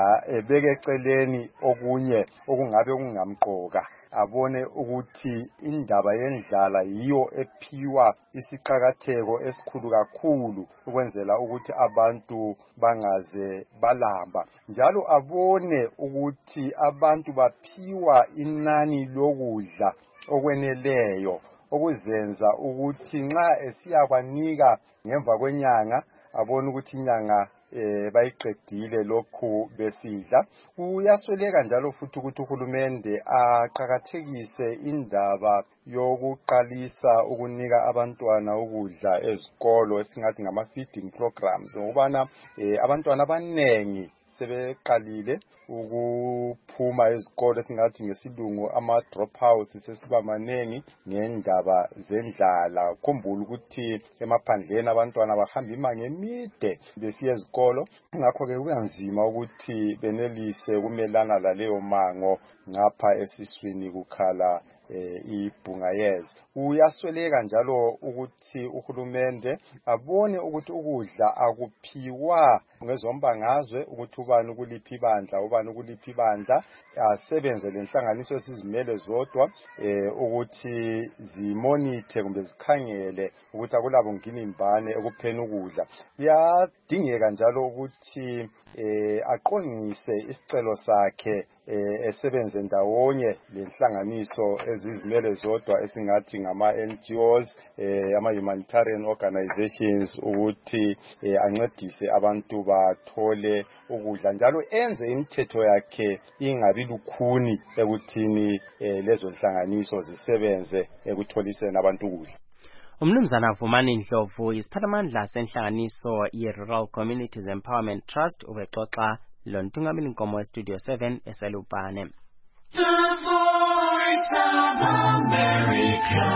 ebeke eceleni okunye okungabe kungamqoka, abone ukuthi indaba yendlala yiyo ephiwa isiqhakatheko esikhulu kakhulu ukwenzela ukuthi abantu bangaze balamba. Njalo abone ukuthi abantu baphiwa inani lokudla okweneleyo okuzenza ukuthi nxa esiyakwanika ngemva kwenyanga abone ukuthi inyanga eh bayiqedile lokhu besidla. Kuyasweleka njalo futhi ukuthi uhulumende aqhakathekise indaba yokuqalisa ukunika abantwana ukudla ezikolo esingathi ngama feeding programs, ngokubana eh, abantwana abanengi sebeqalile ukuphuma ezikolo esingathi ngesilungu ama dropouts sesiba manengi ngendaba zendlala. Khumbula ukuthi emaphandleni abantwana bahamba imango emide besiya ezikolo, ngakho ke kuyanzima ukuthi benelise ukumelana laleyo mango ngapha esiswini kukhala eh, ibhungayezi. Uyasweleka njalo ukuthi uhulumende abone ukuthi ukudla akuphiwa ngezombangazwe ukuthi ubani kuliphi bandla ubani kuliphi bandla, asebenze lenhlanganiso esizimele zodwa eh, ukuthi zimonithe kumbe zikhangele ukuthi akulabo ngini imbane ekupheni ukudla. Kuyadingeka njalo ukuthi eh, aqongise isicelo sakhe eh, esebenze ndawonye lenhlanganiso ezizimele zodwa esingathi ngama N G Os eh, ama humanitarian organizations ukuthi eh, ancedise abantu bathole ukudla njalo enze imithetho yakhe ingabi lukhuni ekuthini eh, lezo nhlanganiso zisebenze ekutholiseni abantu ukudla. Umnumzana Vumani Ndlovu isiphathamandla senhlanganiso ye-Rural Communities Empowerment Trust ubexoxa lontungameli nkomo we-Studio seven eselupane. The Voice of America,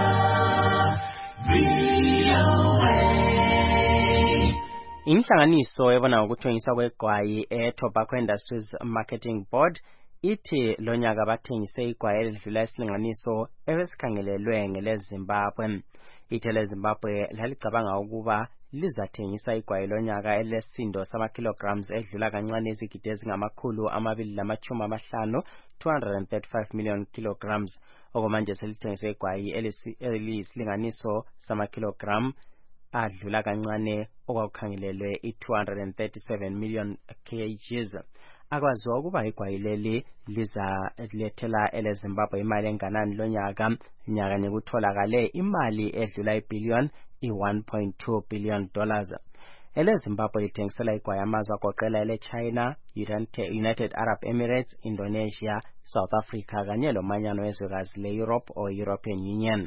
V O A. Inhlanganiso ebona ukuthengisa kwegwayi e-Tobacco Industries Marketing Board ithi lonyaka bathengise igwayi elidlula isilinganiso ebesikhangelelwe ngeleZimbabwe. Ithe Zimbabwe lalicabanga ukuba lizathengisa igwayi lonyaka elesindo sama kilograms edlula kancane izigidi ezingamakhulu amabili lamatshumi amahlanu two hundred thirty-five million kilograms. Okomanje selithengise igwayi eliyisilinganiso sama kilogram adlula kancane okwakukhangelelwe i-two hundred thirty-seven million kgs. Akwaziwa ukuba igwayi leli lizalethela eleZimbabwe imali enganani lonyaka. Nyaka nekutholakale imali edlula ibillion i-one point two billion dollars. EleZimbabwe lithengisela igwayi amazwe agoqela ele-China, United Arab Emirates, Indonesia, South Africa kanye lomanyano wezwekazi le-Europe or European Union.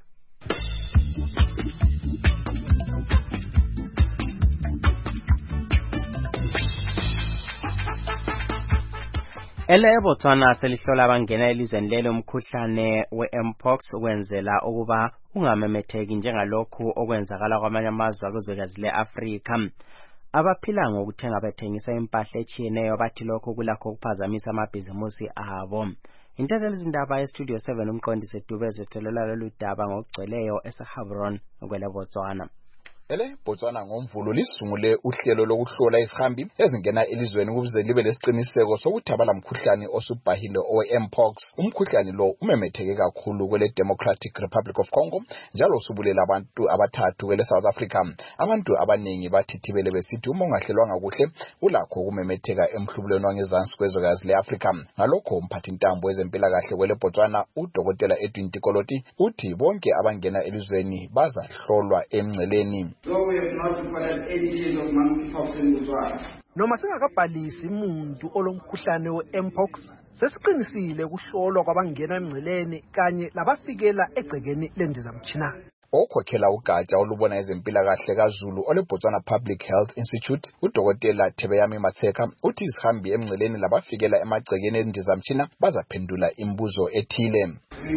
Ele Botswana selihlola abangena elizweni lelo umkhuhlane we-Mpox ukwenzela ukuba ungamemetheki njengalokhu okwenzakala kwamanye amazwe akuzwekazi le-Afrika. Abaphila ngokuthenga bethengisa impahla etshiyeneyo bathi lokho kulakho ukuphazamisa amabhizimusi abo. Intatheli zindaba ye-Studio seven umqondisi Dubeze thelela lolu daba ngokugcweleyo eseHabron kwele Botswana. Ele Botswana ngomvulo lisungule uhlelo lokuhlola izihambi ezingena elizweni ukuze libe lesiqiniseko sokuthi abalamkhuhlane osubhahile owe-Mpox. Umkhuhlane lo umemetheke kakhulu kwele Democratic Republic of Congo njalo usubulela abantu abathathu kwele South Africa. Abantu abaningi bathithibele besithi uma ungahlelwanga kuhle ulakho ukumemetheka emhlubulweni wangezansi kwezwekazi le-Afrika. Ngalokho umphathi ntambo ezempilakahle kwele Botswana uDokotela Edwin Tikoloti uthi bonke abangena elizweni bazahlolwa emngceleni. So we have not reported any case of monkeypox in Botswana. Noma singakabhalisi umuntu olomkhuhlane we-Mpox, sesiqinisile ukuhlolwa kwabangena emngceleni kanye labafikela egcekeni lendizamtshina. Okhokhela ugatsha olubona ezempilakahle kaZulu ole Botswana Public Health Institute uDokotela Thebeyami Matseka uthi izihambi emngceleni labafikela emagcekeni endizamtshina bazaphendula imibuzo ethile.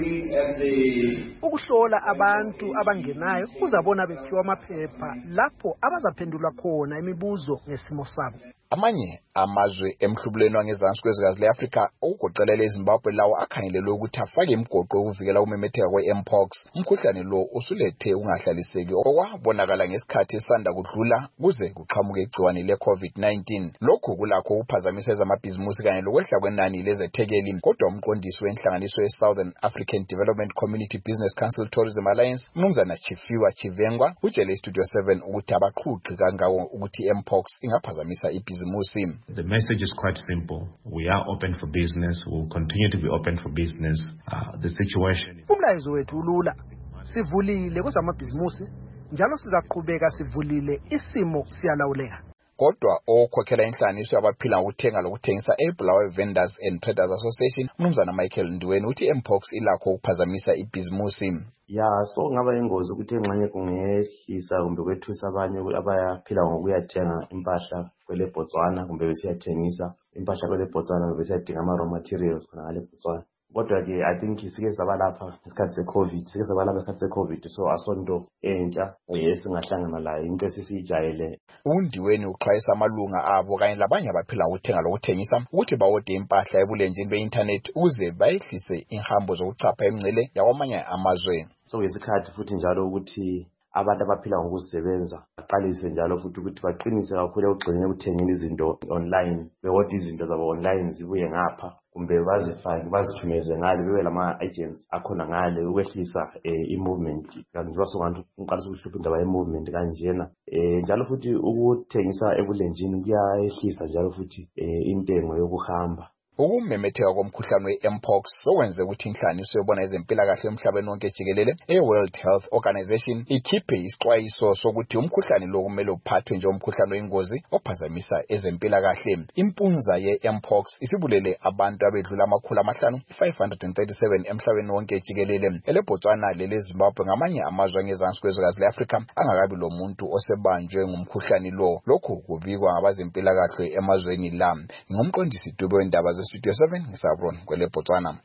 Ukuhlola abantu abangenayo uzabona bephiwa amaphepha lapho abazaphendula khona imibuzo ngesimo sabo. Amanye amazwe emhlubulweni wangezansi kwezwekazi le-Afrika okugoqela eZimbabwe lawo akhangelelwe ukuthi afake imigoqo yokuvikela ukumemetheka kwe-Mpox. Umkhuhlane lo usulethe ungahlaliseki okwabonakala ngesikhathi esanda kudlula kuze kuqhamuke igciwane le-COVID nineteen. Lokhu kulakho ukuphazamisa ezamabhizimusi kanye lokwehla kwenani lezethekeli. Kodwa umqondisi wenhlanganiso ye-Southern African Development Community Business Council Tourism Alliance Mnumzana Chifiwa Chivengwa utshele iStudio seven ukuthi abaqhuqi kangako ukuthi i-Mpox ingaphazamisa ibhizimusi. The message is quite simple. We are open for business. We'll continue to be open for business. Uh, the situation. Umlayezo wethu ulula. Sivulile kwezamabhizimusi njalo sizaqhubeka sivulile isimo siyalawuleka. Kodwa okhokhela inhlanganiso yabaphila ngokuthenga lokuthengisa eBulawayo Vendors and Traders Association Mnumzana Michael Ndiweni uthi Mpox ilakho ukuphazamisa ibhizimusi. Ya so ngaba ingozi ukuthi engxenye kungehlisa kumbe kwethusa abanye abayaphila ngokuyathenga impahla kwele Botswana kumbe besiyathengisa impahla kwele Botswana besiyadinga ama raw materials khona ngale Botswana. Kodwa ke I think sike sabalapha isikhathi se-COVID sike sabalapha isikhathi se-COVID so asonto entsha esingahlangana layo into esisijayele. Undiweni uxwayisa amalunga abo kanye labanye abaphila ngokuthenga lokuthengisa ukuthi bawode impahla ebulenjini be-internet ukuze bayehlise inhambo zokuchapha emngcele yakwamanye amazwe. So ngesikhathi futhi njalo ukuthi abantu abaphila ngokusebenza baqalise njalo futhi ukuthi baqinise kakhulu ekugcineni ukuthengeni izinto online bewode izinto zabo online zibuye ngapha kumbe bazifake bazithumeze ngale bebe lama agents akhona ngale ukwehlisa i-movement kanjalo songathi uqalisa ukuhlupha indaba ye-movement kanjena njalo futhi ukuthengisa ebulenjini kuyayehlisa njalo futhi intengo yokuhamba Ukumemetheka komkhuhlane we-mpox sokwenze ukuthi inhlanganiso yobona ezempilakahle emhlabeni wonke jikelele e-World Health Organization ikhiphe isixwayiso sokuthi umkhuhlane lo kumele uphathwe njengomkhuhlane oyingozi ophazamisa ezempilakahle. Impunza ye-mpox isibulele abantu abedlula amakhulu amahlanu five hundred thirty-seven emhlabeni wonke jikelele. EleBotswana leleZimbabwe ngamanye amazwe angezansi kwezwekazi le-Afrika angakabi lo muntu osebanjwe ngumkhuhlane lo. Lokhu kubikwa ngabezempilakahle emazweni la. Ngumqondisi Dube wendaba Studio seven ngisabron kwele Botswana.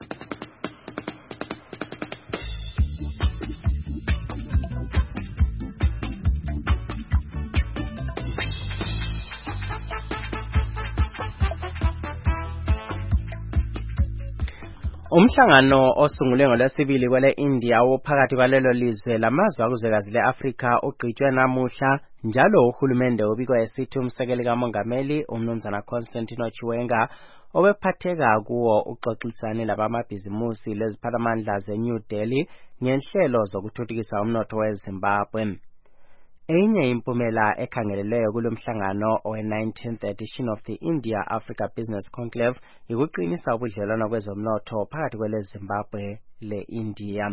Umhlangano osungulwe ngolwesibili kwele India ophakathi kwalelo lizwe lamazwe akuzwekazi le-Afrika ugqitshwe namuhla njalo uhulumende ubikwa esithi umsekeli kamongameli umnumzana Constantine Chiwenga obephatheka kuwo uxoxisane labamabhizimusi leziphalamandla ze-New Delhi ngenhlelo zokuthuthukisa umnotho weZimbabwe. Enye impumela ekhangeleleyo kulomhlangano owe-nineteenth edition of the India Africa Business Conclave ikuqinisa ubudlelwano kwezomnotho phakathi kwele Zimbabwe le-India.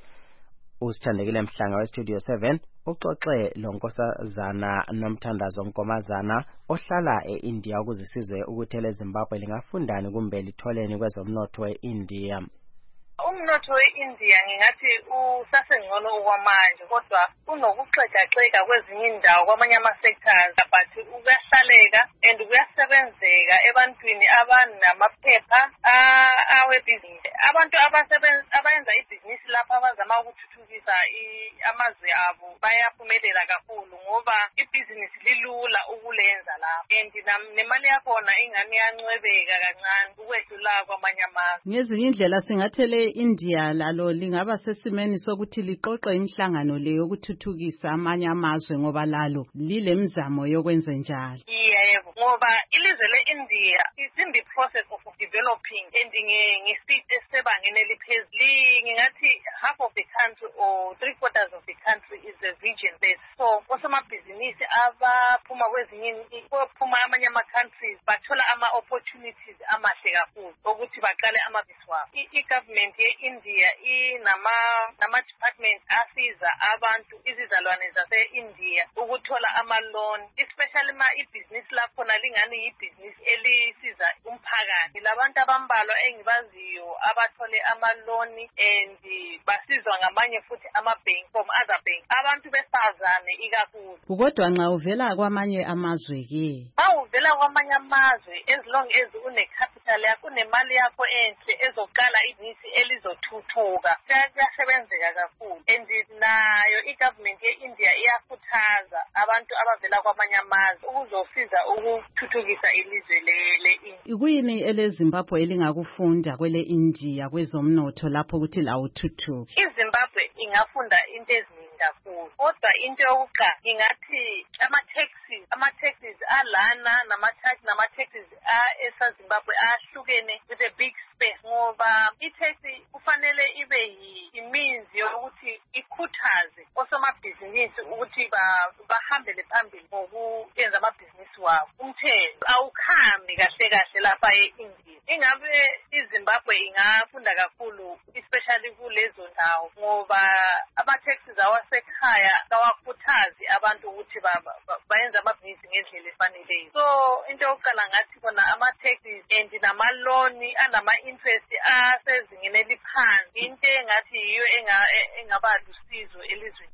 Usithandekile Mhlanga we-Studio seven uxoxe lonkosazana Nomthandazo Nkomazana ohlala e-India ukuze sizwe ukuthi eleZimbabwe lingafundani kumbe litholeni kwezomnotho we-India. Umnotho we-India ngingathi usasengcono okwamanje kodwa unokuxegaxega kwezinye indawo kwamanye ama-sectors but uyahlaleka and kuyasebenzeka ebantwini abanamaphepha awebhizinisi. Abantu abayenza ibhizinisi lapha abazama ukuthuthukisa amazwe abo bayaphumelela kakhulu ngoba ibhizinisi lilula ukulenza lapha and nemali yakhona ingani yancwebeka kancane ukwedlula kwamanye amazwe. Ngezinye indlela singathele India lalo lingaba sesimeni sokuthi liqoqe imihlangano le yokuthuthukisa amanye amazwe ngoba lalo lilemizamo yokwenza njalo. Yebo, ngoba ilizwe le-India is in the process of developing and nge-speed esebangeni eliphezulu. Ngingathi half of the country or three quarters of the country is a region based. So osomabhizinisi abaphuma kwezinye kuphuma amanye ama-countries bathola ama-opportunities amahle kakhulu ukuthi baqale amabhizinisi wabo. I-government ye-India inama nama-department asiza abantu izizalwane zase-India ukuthola ama-loan, especially ma ibhizinisi lakhona lingani yibhizinisi elisiza umphakathi. Labantu abambalwa engibaziyo abathole ama-loan and basizwa ngamanye futhi ama-bank from other bank. Abantu besifazane ikakhulu. Kodwa nxa uvela kwamanye amazwe ke? Ma uvela kwamanye amazwe as long as une-capital yakho unemali yakho enhle ezoqala ibhizinisi elizothuthuka kuyasebenzeka kakhulu and nayo i-government ye-India iyakhuthaza abantu abavela kwamanye amazwe ukuzosiza ukuthuthukisa ilizwe le-India. Ikuyini eleZimbabwe elingakufunda kwele India kwezomnotho lapho ukuthi lawuthuthuke? iZimbabwe ingafunda into eziningi kakhulu kodwa into yokuqala ngingathi ama-taxes ama-taxes alana nama-tax nama-taxes esaZimbabwe ahlukene with a big space ngoba i-tax kufanele ibe yi-means yokuthi ikhuthaze osomabhizinisi ukuthi bahambele phambili ngokwenza amabhizinisi wabo. Umthetho awukhambi kahle kahle lapha e-India. Ingabe iZimbabwe ingafunda kakhulu especially kulezo ndawo ngoba ama-taxes awasekhaya kawakhuthazi abantu ukuthi bayenze amabhizinisi ngendlela efaneleyo. So into yokuqala ngathi khona ama-taxes and nama-loan anama-interest asezingeni eliphansi into engathi yiyo engaba lusizo elizweni.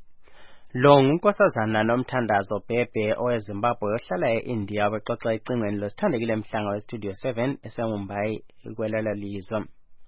Lo ngunkosazana Nomthandazo Bhebhe oweZimbabwe ohlala e-India bexoxa icingweni losithandekile Mhlanga we-Studio seven eseMumbai kwelelo lizwe.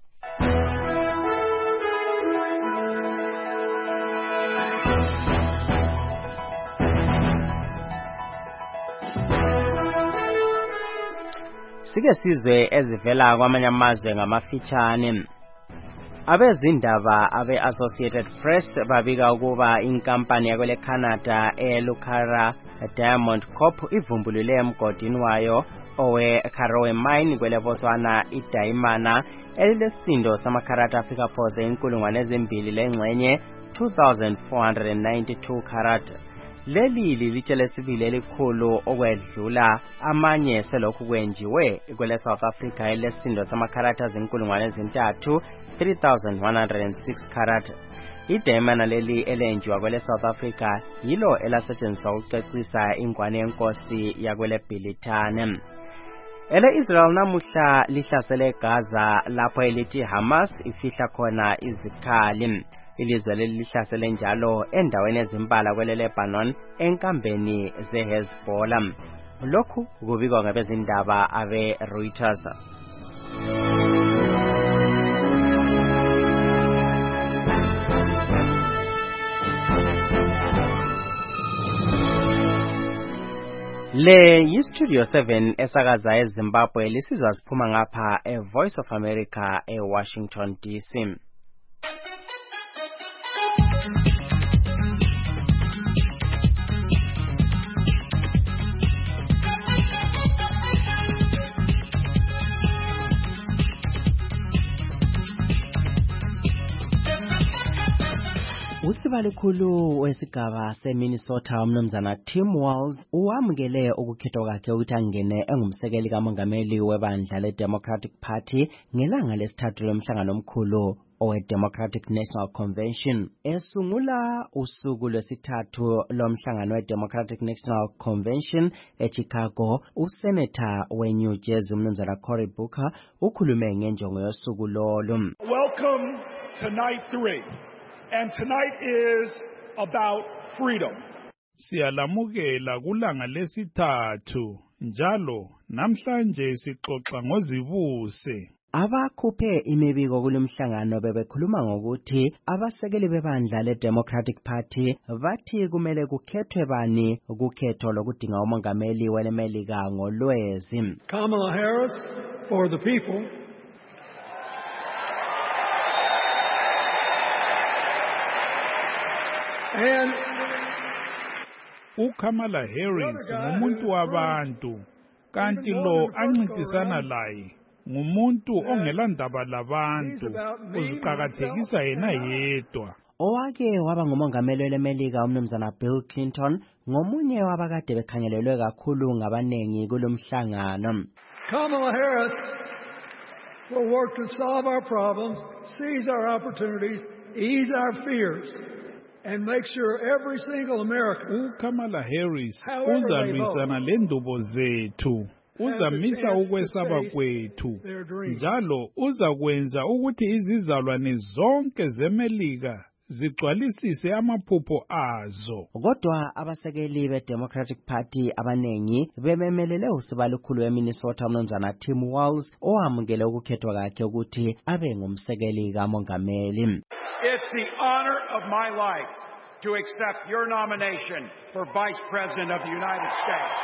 Sike sizwe ezivela kwamanye amazwe ngamafitshane. Abezindaba abe-Associated Press babika ukuba inkampani yakwele Canada eLucara Diamond Corp ivumbulule emgodini wayo owe-Karowe Mine kwele Botswana idayimana elilesindo samakharat afika phose inkulungwane ezimbili lengxenye two thousand four hundred ninety-two karat. Leli lilitshe lesibili elikhulu okwedlula amanye selokhu kwenjiwe kwele South Africa elesindo samakharatha zinkulungwane ezintathu three thousand one hundred six karat. Idemana leli elenjiwa kwele South Africa yilo elasetshenziswa ukucecisa ingwane yenkosi yakwele Bhilithane. Ele Israel namuhla lihlasele Gaza lapho elithi Hamas ifihla khona izikhali. Ilizwe leli lihlasele njalo endaweni ezimbala kwele Lebanon enkambeni zeHezbollah. Lokhu kubikwa ngabezindaba abe Reuters. Le yiStudio seven esakaza eZimbabwe lisizwa siphuma ngapha eVoice of America eWashington D C. Usibalikhulu wesigaba seMinnesota umnumzana Tim Walz uwamukele ukukhethwa kwakhe ukuthi angene engumsekeli kamongameli webandla leDemocratic Party ngelanga lesithathu lomhlangano omkhulu owe-Democratic National Convention. Esungula usuku lwesithathu lomhlangano we-Democratic National Convention eChicago, usenator weNew Jersey umnumzana Cory Booker ukhulume ngenjongo yosuku lolo. Welcome to night three. And tonight is about freedom. Siyalamukela kulanga lesithathu njalo namhlanje sixoxa ngozibuse. Abakhuphe imibiko kulomhlangano bebekhuluma ngokuthi abasekeli bebandla leDemocratic Party bathi kumele kukhethwe bani ukukhetho lokudinga umongameli welemelika ngolwezi. Kamala Harris for the people. And uKamala Harris ngumuntu wabantu kanti lo ancintisana laye ngumuntu ongelandaba labantu uziqhakathekisa yena yedwa. Owake waba ngumongameli welemelika umnumzana Bill Clinton ngomunye wabakade bekhangelelwe kakhulu ngabanengi kulomhlangano. Kamala Harris will work to solve our problems, seize our opportunities, ease our fears. And make sure every single American uKamala Harris uzalwisana lendubo zethu, uzamisa ukwesaba kwethu, njalo uzakwenza ukuthi izizalwane zonke zemelika zigcwalisise amaphupho azo. Kodwa abasekeli beDemocratic Party abanengi bememelele usibalikhulu weMinnesota umnumzana Tim Walz owamukele ukukhethwa kwakhe ukuthi abe ngumsekeli kamongameli. It's the honor of my life to accept your nomination for Vice President of the United States.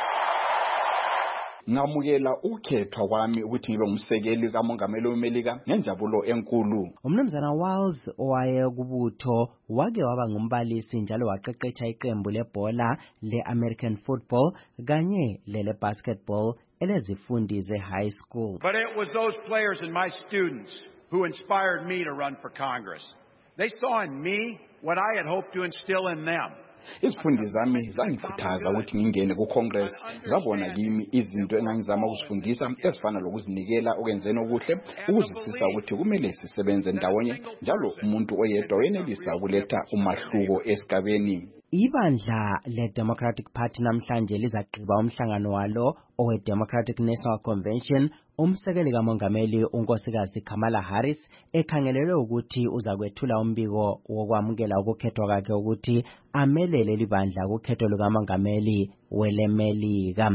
Ngamukela ukhethwa kwami ukuthi ngibe ngumsekeli kamongameli wemelika ngenjabulo enkulu. Umnumzana Walz owaye kubutho wake waba ngumbalisi njalo waqeqesha iqembu lebhola leAmerican football kanye lele basketball elezifundi ze high school. But it was those players and my students who inspired me to run for Congress. They saw in me what I had hoped to instill in them. Izifundi zami zangikhuthaza ukuthi ngingene ku-Congress, zabona kimi izinto engangizama ukuzifundisa ezifana lokuzinikela okwenzeni okuhle, ukuzisisa ukuthi kumele sisebenze ndawonye, njalo umuntu oyedwa wenelisa ukuletha umahluko esigabeni. Ibandla leDemocratic Party namhlanje lizagqiba umhlangano walo owe-Democratic National Convention umsekeli kamongameli unkosikazi Kamala Harris ekhangelelwe ukuthi uzakwethula umbiko wokwamukela ukukhethwa kwakhe ukuthi amelele libandla kukhetho lukamongameli welemelika.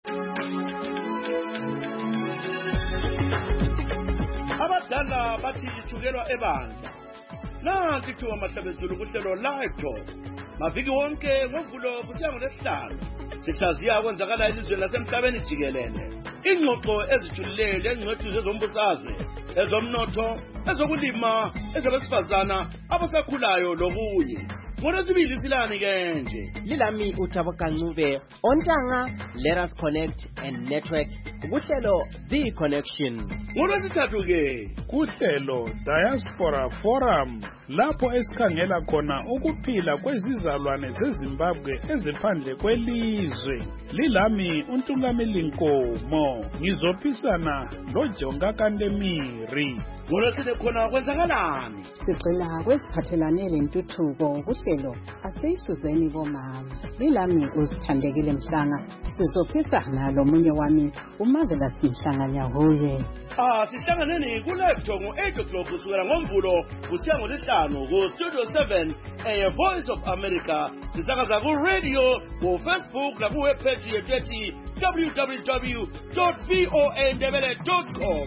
Abadala bathi ichukelwa ebandla. Nanti kuthiwa amahlabezulu kuhlelo live talk. Maviki wonke ngovulo kusiya ngolesihlanu. Sihlaziya kwenzakala elizweni lasemhlabeni jikelele. Ingxoxo ezijulileyo lengcwethu zezombusazwe, ezomnotho, ezokulima, ezabesifazana, abasakhulayo lokunye. ngolwesibili silani ke nje lilami uThabo Kancube ontanga let us connect and network kuhlelo the connection ngolwesithathu ke kuhlelo Diaspora Forum lapho esikhangela khona ukuphila kwezizalwane zeZimbabwe eziphandle kwelizwe. Lilami uNtungameli Nkomo ngizophisana loJonga Kandemiri. ngolwesine khona kwenzakalani Sigcina kwesiphathelane lentuthuko kuhlelo asiyisuzeni bomama. Lilami uzithandekile Mhlanga sizophisana lomunye wami uMarvelous Mhlanga Nyahuye. Ah sihlanganeni kulepto ngo eight o'clock kusukela ngomvulo kusiya ngolesihlanu ku Studio seven e Voice of America sisakaza ku radio ku Facebook na ku webpage yethu ethi w w w dot voa ndebele dot com.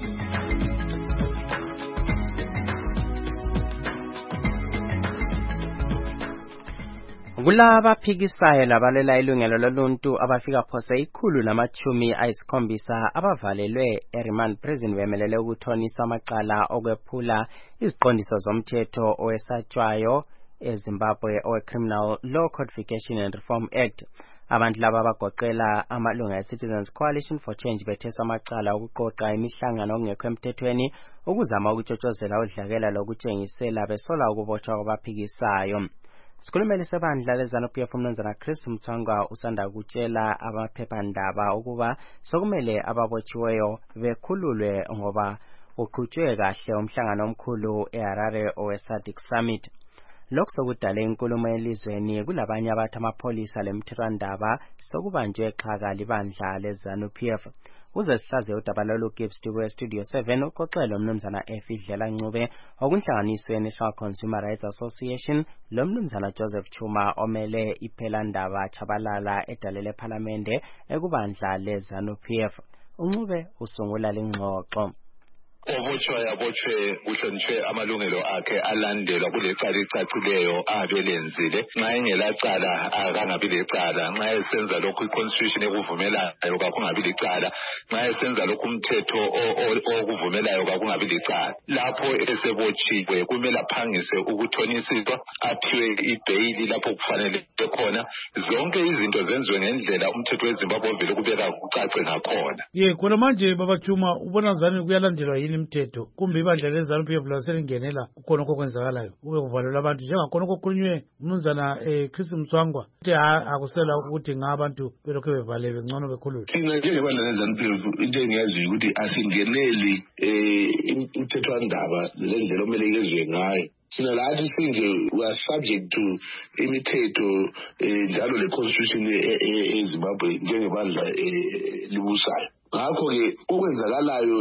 kulaba phikisayo labalela ilungelo loluntu abafika phose ikhulu lamachumi ayisikhombisa abavalelwe eRemand Prison bemelele ukuthoniswa amacala okwephula iziqondiso zomthetho owesatshwayo eZimbabwe owe Criminal Law Codification and Reform Act. Abantu laba bagoqela amalunga e-Citizens Coalition for Change betheswa amacala okuqoqa imihlangano okungekho emthethweni ukuzama ukutshotshozela udlakela lokutshengisela besola ukubotshwa kwabaphikisayo. Sikhulumele sebandla leZANU-P F umnumzana Chris Mthwangwa usanda kutshela abaphephandaba ukuba sokumele ababotshiweyo bekhululwe ngoba uqhutshwe kahle umhlangano omkhulu eHarare owe-SADC Summit. Lokho sokudale inkulumo elizweni kulabanye abathi amapholisa lemthethwandaba sokubanjwe xhaka libandla leZANU-P F. Uze sihlaze udaba lolu Gibbs ku Studio seven uxoxela umnumzana Efidlela Ncube okunhlanganiswe National Consumer Rights Association lo mnumzana Joseph Chuma omele iphelandaba Chabalala edalele parliamente ekubandla leZANU-P F. Uncube usungula lengxoxo. Obotshwa yabotshwe kuhlonishwe amalungelo akhe alandelwa kulecala icacileyo abelenzile nxa engelacala akangabi lecala nxa esenza lokhu iconstitution ekuvumelayo kakungabi licala nxa esenza lokhu umthetho okuvumelayo kakungabi licala lapho esebotshiwe kumele aphangise ukuthonisiswa aphiwe ibheyili lapho kufanele khona zonke izinto zenziwe ngendlela umthetho weZimbabwe ovele kubeka kucace ngakhona. Ye khona manje baba Chuma ubona zani kuyalandelwa yini imithetho kumbe ibandla leZANU-P F laselingenela kukhona okwenzakalayo kube kuvalelwa abantu njengakhona okukhulunywe umnumzana eh Chris Mthwangwa uthi akusela ukuthi ngabantu belokho bevalelwe ngcono bekhululwe. Thina njengebandla leZANU-P F into engiyaziyo ukuthi asingeneli eh imithethwandaba lendlela omele yezwe ngayo. Thina lathi sinje we are subject to imithetho njalo le constitution eZimbabwe njengebandla libusayo. Ngakho ke okwenzakalayo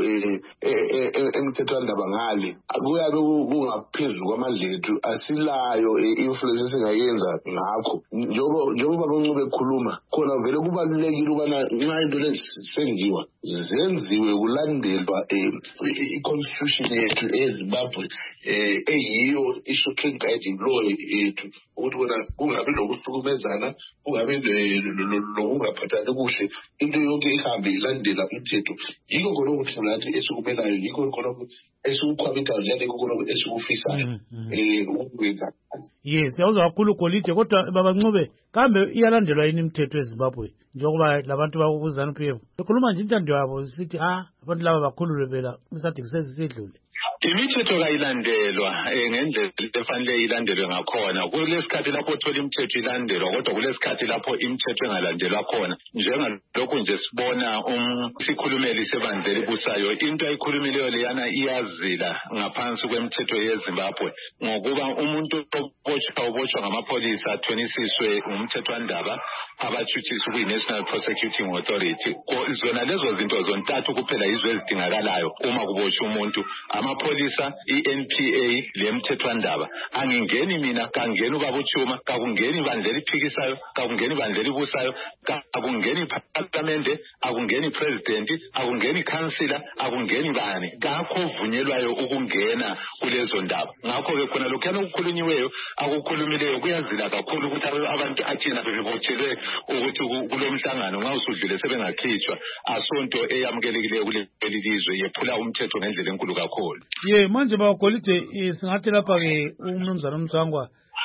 emthethwandaba ngale kuyabe kungaphezulu kwamandla ethu asilayo influence esingayenza ngakho njengoba njengoba bancube ekhuluma khona vele kubalulekile ukubana nxa into lesenziwa zenziwe kulandelwa i-constitution yethu eZimbabwe eyiyo i-supreme guiding law yethu ukuthi bona kungabi lokuhlukumezana kungabi lokungaphathani kuhle into yonke ihambe ilandela umthetho yiko khona ukuthi nathi esikumelayo yiko khona esikukhwabitayo njalo yiko khona esikufisayo eh ukwenza. Yes yawuza kakhulu golide kodwa baba Ncube kambe iyalandelwa yini imithetho eZimbabwe njengoba labantu bakuZANU-P F bekhuluma nje intando yabo sithi ah abantu laba bakhululwe phela isadiki sesidlule. Imithetho kayilandelwa ngendlela efanele ilandelwe ngakhona kulesikhathi lapho uthola imithetho ilandelwa kodwa kulesikhathi lapho imithetho engalandelwa khona njengalokhu nje sibona umsikhulumeli sebandla elibusayo into ayikhulumileyo leyana iyazila ngaphansi kwemithetho yeZimbabwe ngokuba umuntu obotshwa ubotshwa ngamapolisa athonisiswe umthethwandaba abathuthiswa kuyi-National Prosecuting Authority. Zona lezo zinto zontathu kuphela yizo ezidingakalayo uma kubotshwa umuntu amapolisa i-N P A lemthethwandaba. Angingeni mina kangeni ubaba Chuma kakungeni ibandla eliphikisayo kakungeni ibandla elibusayo kakungeni iparlamente akungeni president akungeni councillor akungeni bani kakho ovunyelwayo ukungena kulezo ndaba. Ngakho ke khona lokhuyana okukhulunyiweyo akukhulumileyo kuyazila kakhulu ukuthi abantu athina bebotshelwe ukuthi kulomhlangano nxa usudlule sebengakhitshwa asonto eyamukelekileyo kuleli lizwe yephula umthetho ngendlela enkulu kakhulu. Ye manje bagolide singathi lapha ke umnumzana uMthwangwa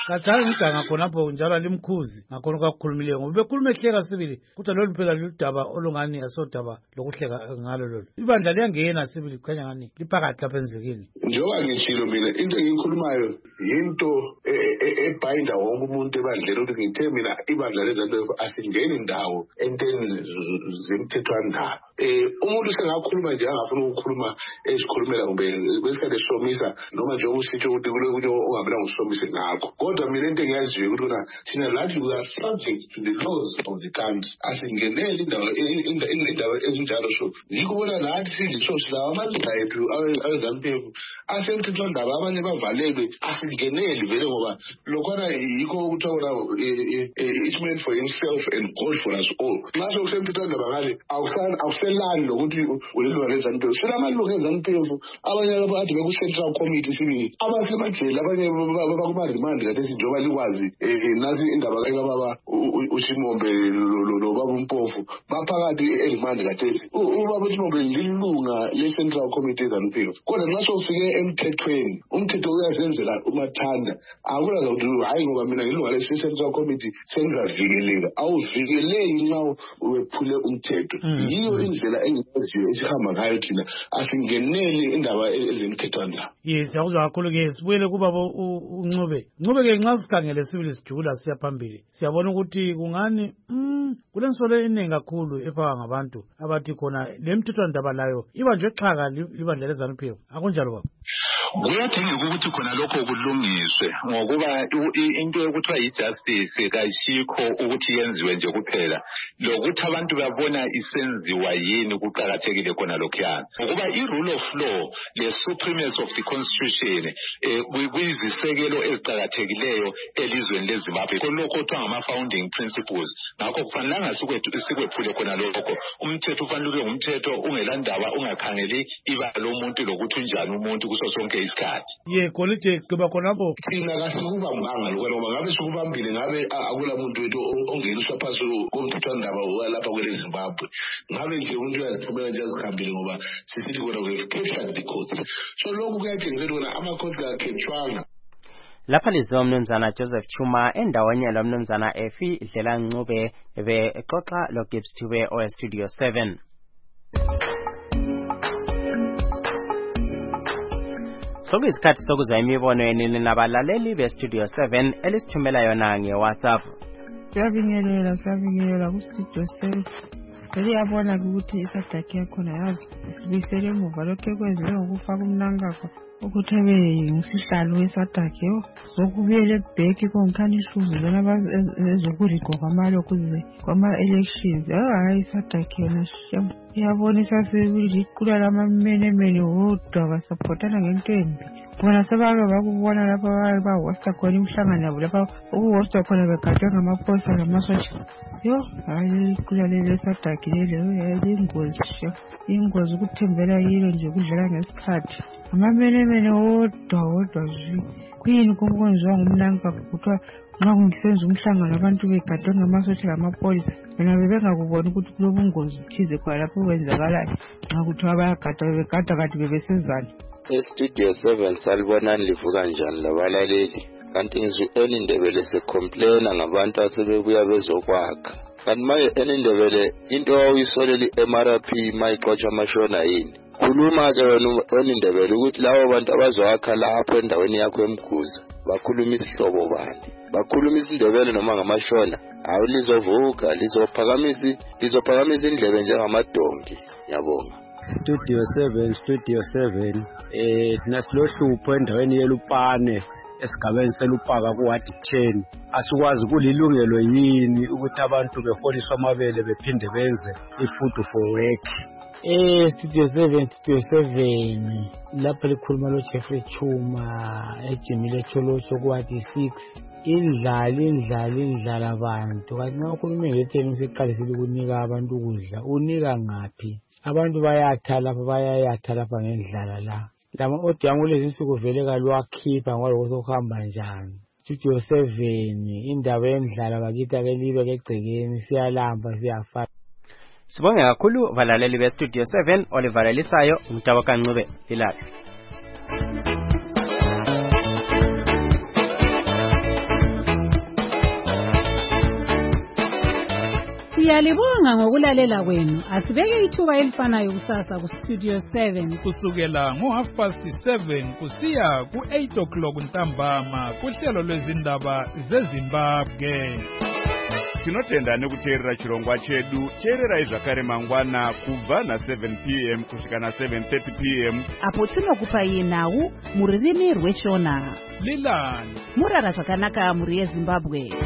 kathana ngidanga khonapho njalo limkhuzi ngakhona kwakukhulumileyo ngoba bekhuluma ehleka sibili kodwa lolu phela ludaba olungani asodaba lokuhleka ngalo lolu ibandla liyangena sibili kukhanya ngani liphakathi lapha enzekile njengoba ngishilo mina into engiyikhulumayo yinto ebhayinda wonke umuntu ebandleni ukuthi ngithe mina ibandla lezanto asingeni indawo enteni zemthethwandaba um umuntu sengakhuluma nje angafuna ukukhuluma ezikhulumela kumbe besikhathi esomisa noma nje okusitsho ukuthi kule kunye ongabela ngusomise ngakho kodwa mina into engiyaziyo ukuthi na thina lathi we are subject to the laws of the country asingenele indawo indawo ezinjalo so yikubona nathi sithi so silawa amalunga ethu awezanpefu asemthethwandaba abanye bavalelwe asingeneli vele ngoba lokhona yikho ukuthiwa each man for himself and God for us all nxa sokusemthethwandaba ngathi awuselani lokuthi ulilunga lezanpefu silamalunga ezanpefu abanye abade beku-central committee sibili abasemajele abanye bakuma-remand kathesi njengoba likwazi nasi indaba kababa uShimombe lobaba uMpofu baphakathi e-remand kathesi ubaba uShimombe lilunga le-central committee ezanpefu kodwa nxa sofike emthethweni umthetho uyazenzela umathanda akulaza ukuthi hayi ngoba mina ngilunga le-central committee sengizavikeleka awuvikeleki nxa wephule umthetho yiyo indlela engiyaziyo esihamba ngayo thina asingeneli indaba ezemthethwandaba yes akuzwa kakhulu-ke sibuyele kubaba uNcube Ncube-ke nxa sikhangele sibili sijula siya phambili siyabona ukuthi kungani mm, kulensolo eningi kakhulu efaka ngabantu abathi khona le mthethwandaba layo ibanjwe xhaka libandla lezanuphefu akunjalo baba kuyadingeka ukuthi khona lokho kulungiswe ngokuba into yokuthiwa yi-justice kayishikho ukuthi yenziwe nje kuphela lokuthi abantu babona isenziwa yini kuqakathekile khona lokhuyana ngokuba i-rule of law le-supremacy of the constitution um kuyizisekelo eziqakathekileyo elizweni lezimbabwe kolokho kuthiwa ngama-founding principles ngakho kufanelanga sikwephule khona lokho umthetho ufanele ube ngumthetho ungelandaba ungakhangeli ibala lomuntu lokuthi unjani umuntu kuso sonke isikhathi ye kolide kuba khonapho thina kasikubambanga lokho ngoba ngabe sikubambile ngabe akula muntu wethu ongeniswa phasi komthethwandaba walapha kwele Zimbabwe ngabe nje umuntu uyathumela nje azihambile ngoba sisithi kona we captured the court so lokhu kuyatshengisa ukuthi amakhosi kakhethwanga lapha lizo mnumzana Joseph Chuma endaweni lo mnumzana Efi Dlela Ncube bexoxa lo Gibbs Thube o Studio seven. Sokuyisikhathi sokuzwa imibono yenini nabalaleli be Studio seven elisithumela yona nge WhatsApp. Siyabingelela siyabingelela ku Studio seven. Eliyabona ukuthi isadakhe yakhona yazi sibisele emuva lokho kwenziwe ngokufaka umnankakho ukuthi abe ngisihlalo wesadakhe sokubuyele ebheki konkhani ishuzu lona ezokurigqoka amalo kuze kwama-elections hayi isadakhe yona shem iyabonisa sibili kula lamamenemene wodwa basapotana ngento embi bona sebake bakubona lapha bahosta khona imhlangano yabo lapha ukuhosta khona begadwe ngamaphoyisa namasotsha yo hayi kula leli sadakhe lelo yayingozi shem ingozi ukuthembela yilo nje kudlala ngesikhathi amamenemene wodwa wodwa zwi kuyini kwenziwa ngumnankakho kuthiwa nxa kungisenza umhlangano abantu begadwe ngamasotsha lamaphoyisa mina bebengakubona ukuthi kulobungozi thize khona lapho kwenzakalayo nxa kuthiwa bayagada bebegada kanti bebesezana estudio seven salibonani livuka njani labalaleli kanti ngizwe eNindebele secomplaina ngabantu asebebuya bezokwakha kanti maye eNindebele into oyisolela i-M R P mayixotsha amashona yini khuluma-ke wena eNindebele ukuthi labo bantu abazokwakha lapho endaweni yakho emguza bakhuluma isihlobo bani bakhuluma isindebele noma ngamashona hawu lizovuka lizophakamisa lizophakamisa indlebe njengamadonki yabonga Studio seven Studio seven eh thina silohlupho endaweni yeLupane esigabeni selupaka kuwadi ten asikwazi kulilungelo yini ukuthi abantu beholiswa amabele bephinde benze ifood for work eh Studio seven Studio seven lapha likhuluma lo Jeffrey Chuma ejimile Choloso kuwadi six indlala indlala indlala abantu kanti nxa ukhuluma ngetheni usiqalisile ukunika abantu ukudla unika ngaphi abantu bayatha lapha bayayatha lapha ngendlala la lama odiyangu kulezi insuku vele kalwakhipha ngaloko sokuhamba njani Studio seven indaba yendlala bakithi akelibe kegcekeni siyalamba siyafaka Sibonge kakhulu balaleli be Studio seven Oliver Elisayo umtawaka Ncube ilaphi Siyalibonga ngokulalela kwenu. Asibeke ithuba elifanayo kusasa ku Studio seven kusukela ngo half past seven kusiya ku eight o'clock ntambama kuhlelo lwezindaba zeZimbabwe. Tinotenda nekuteerera chirongwa chedu. Teerera zvakare mangwana kubva na seven p m kusvika na seven thirty p m apo tinokupai nhau mururimi rweshona. Lilani Murara zvakanaka muri yeZimbabwe.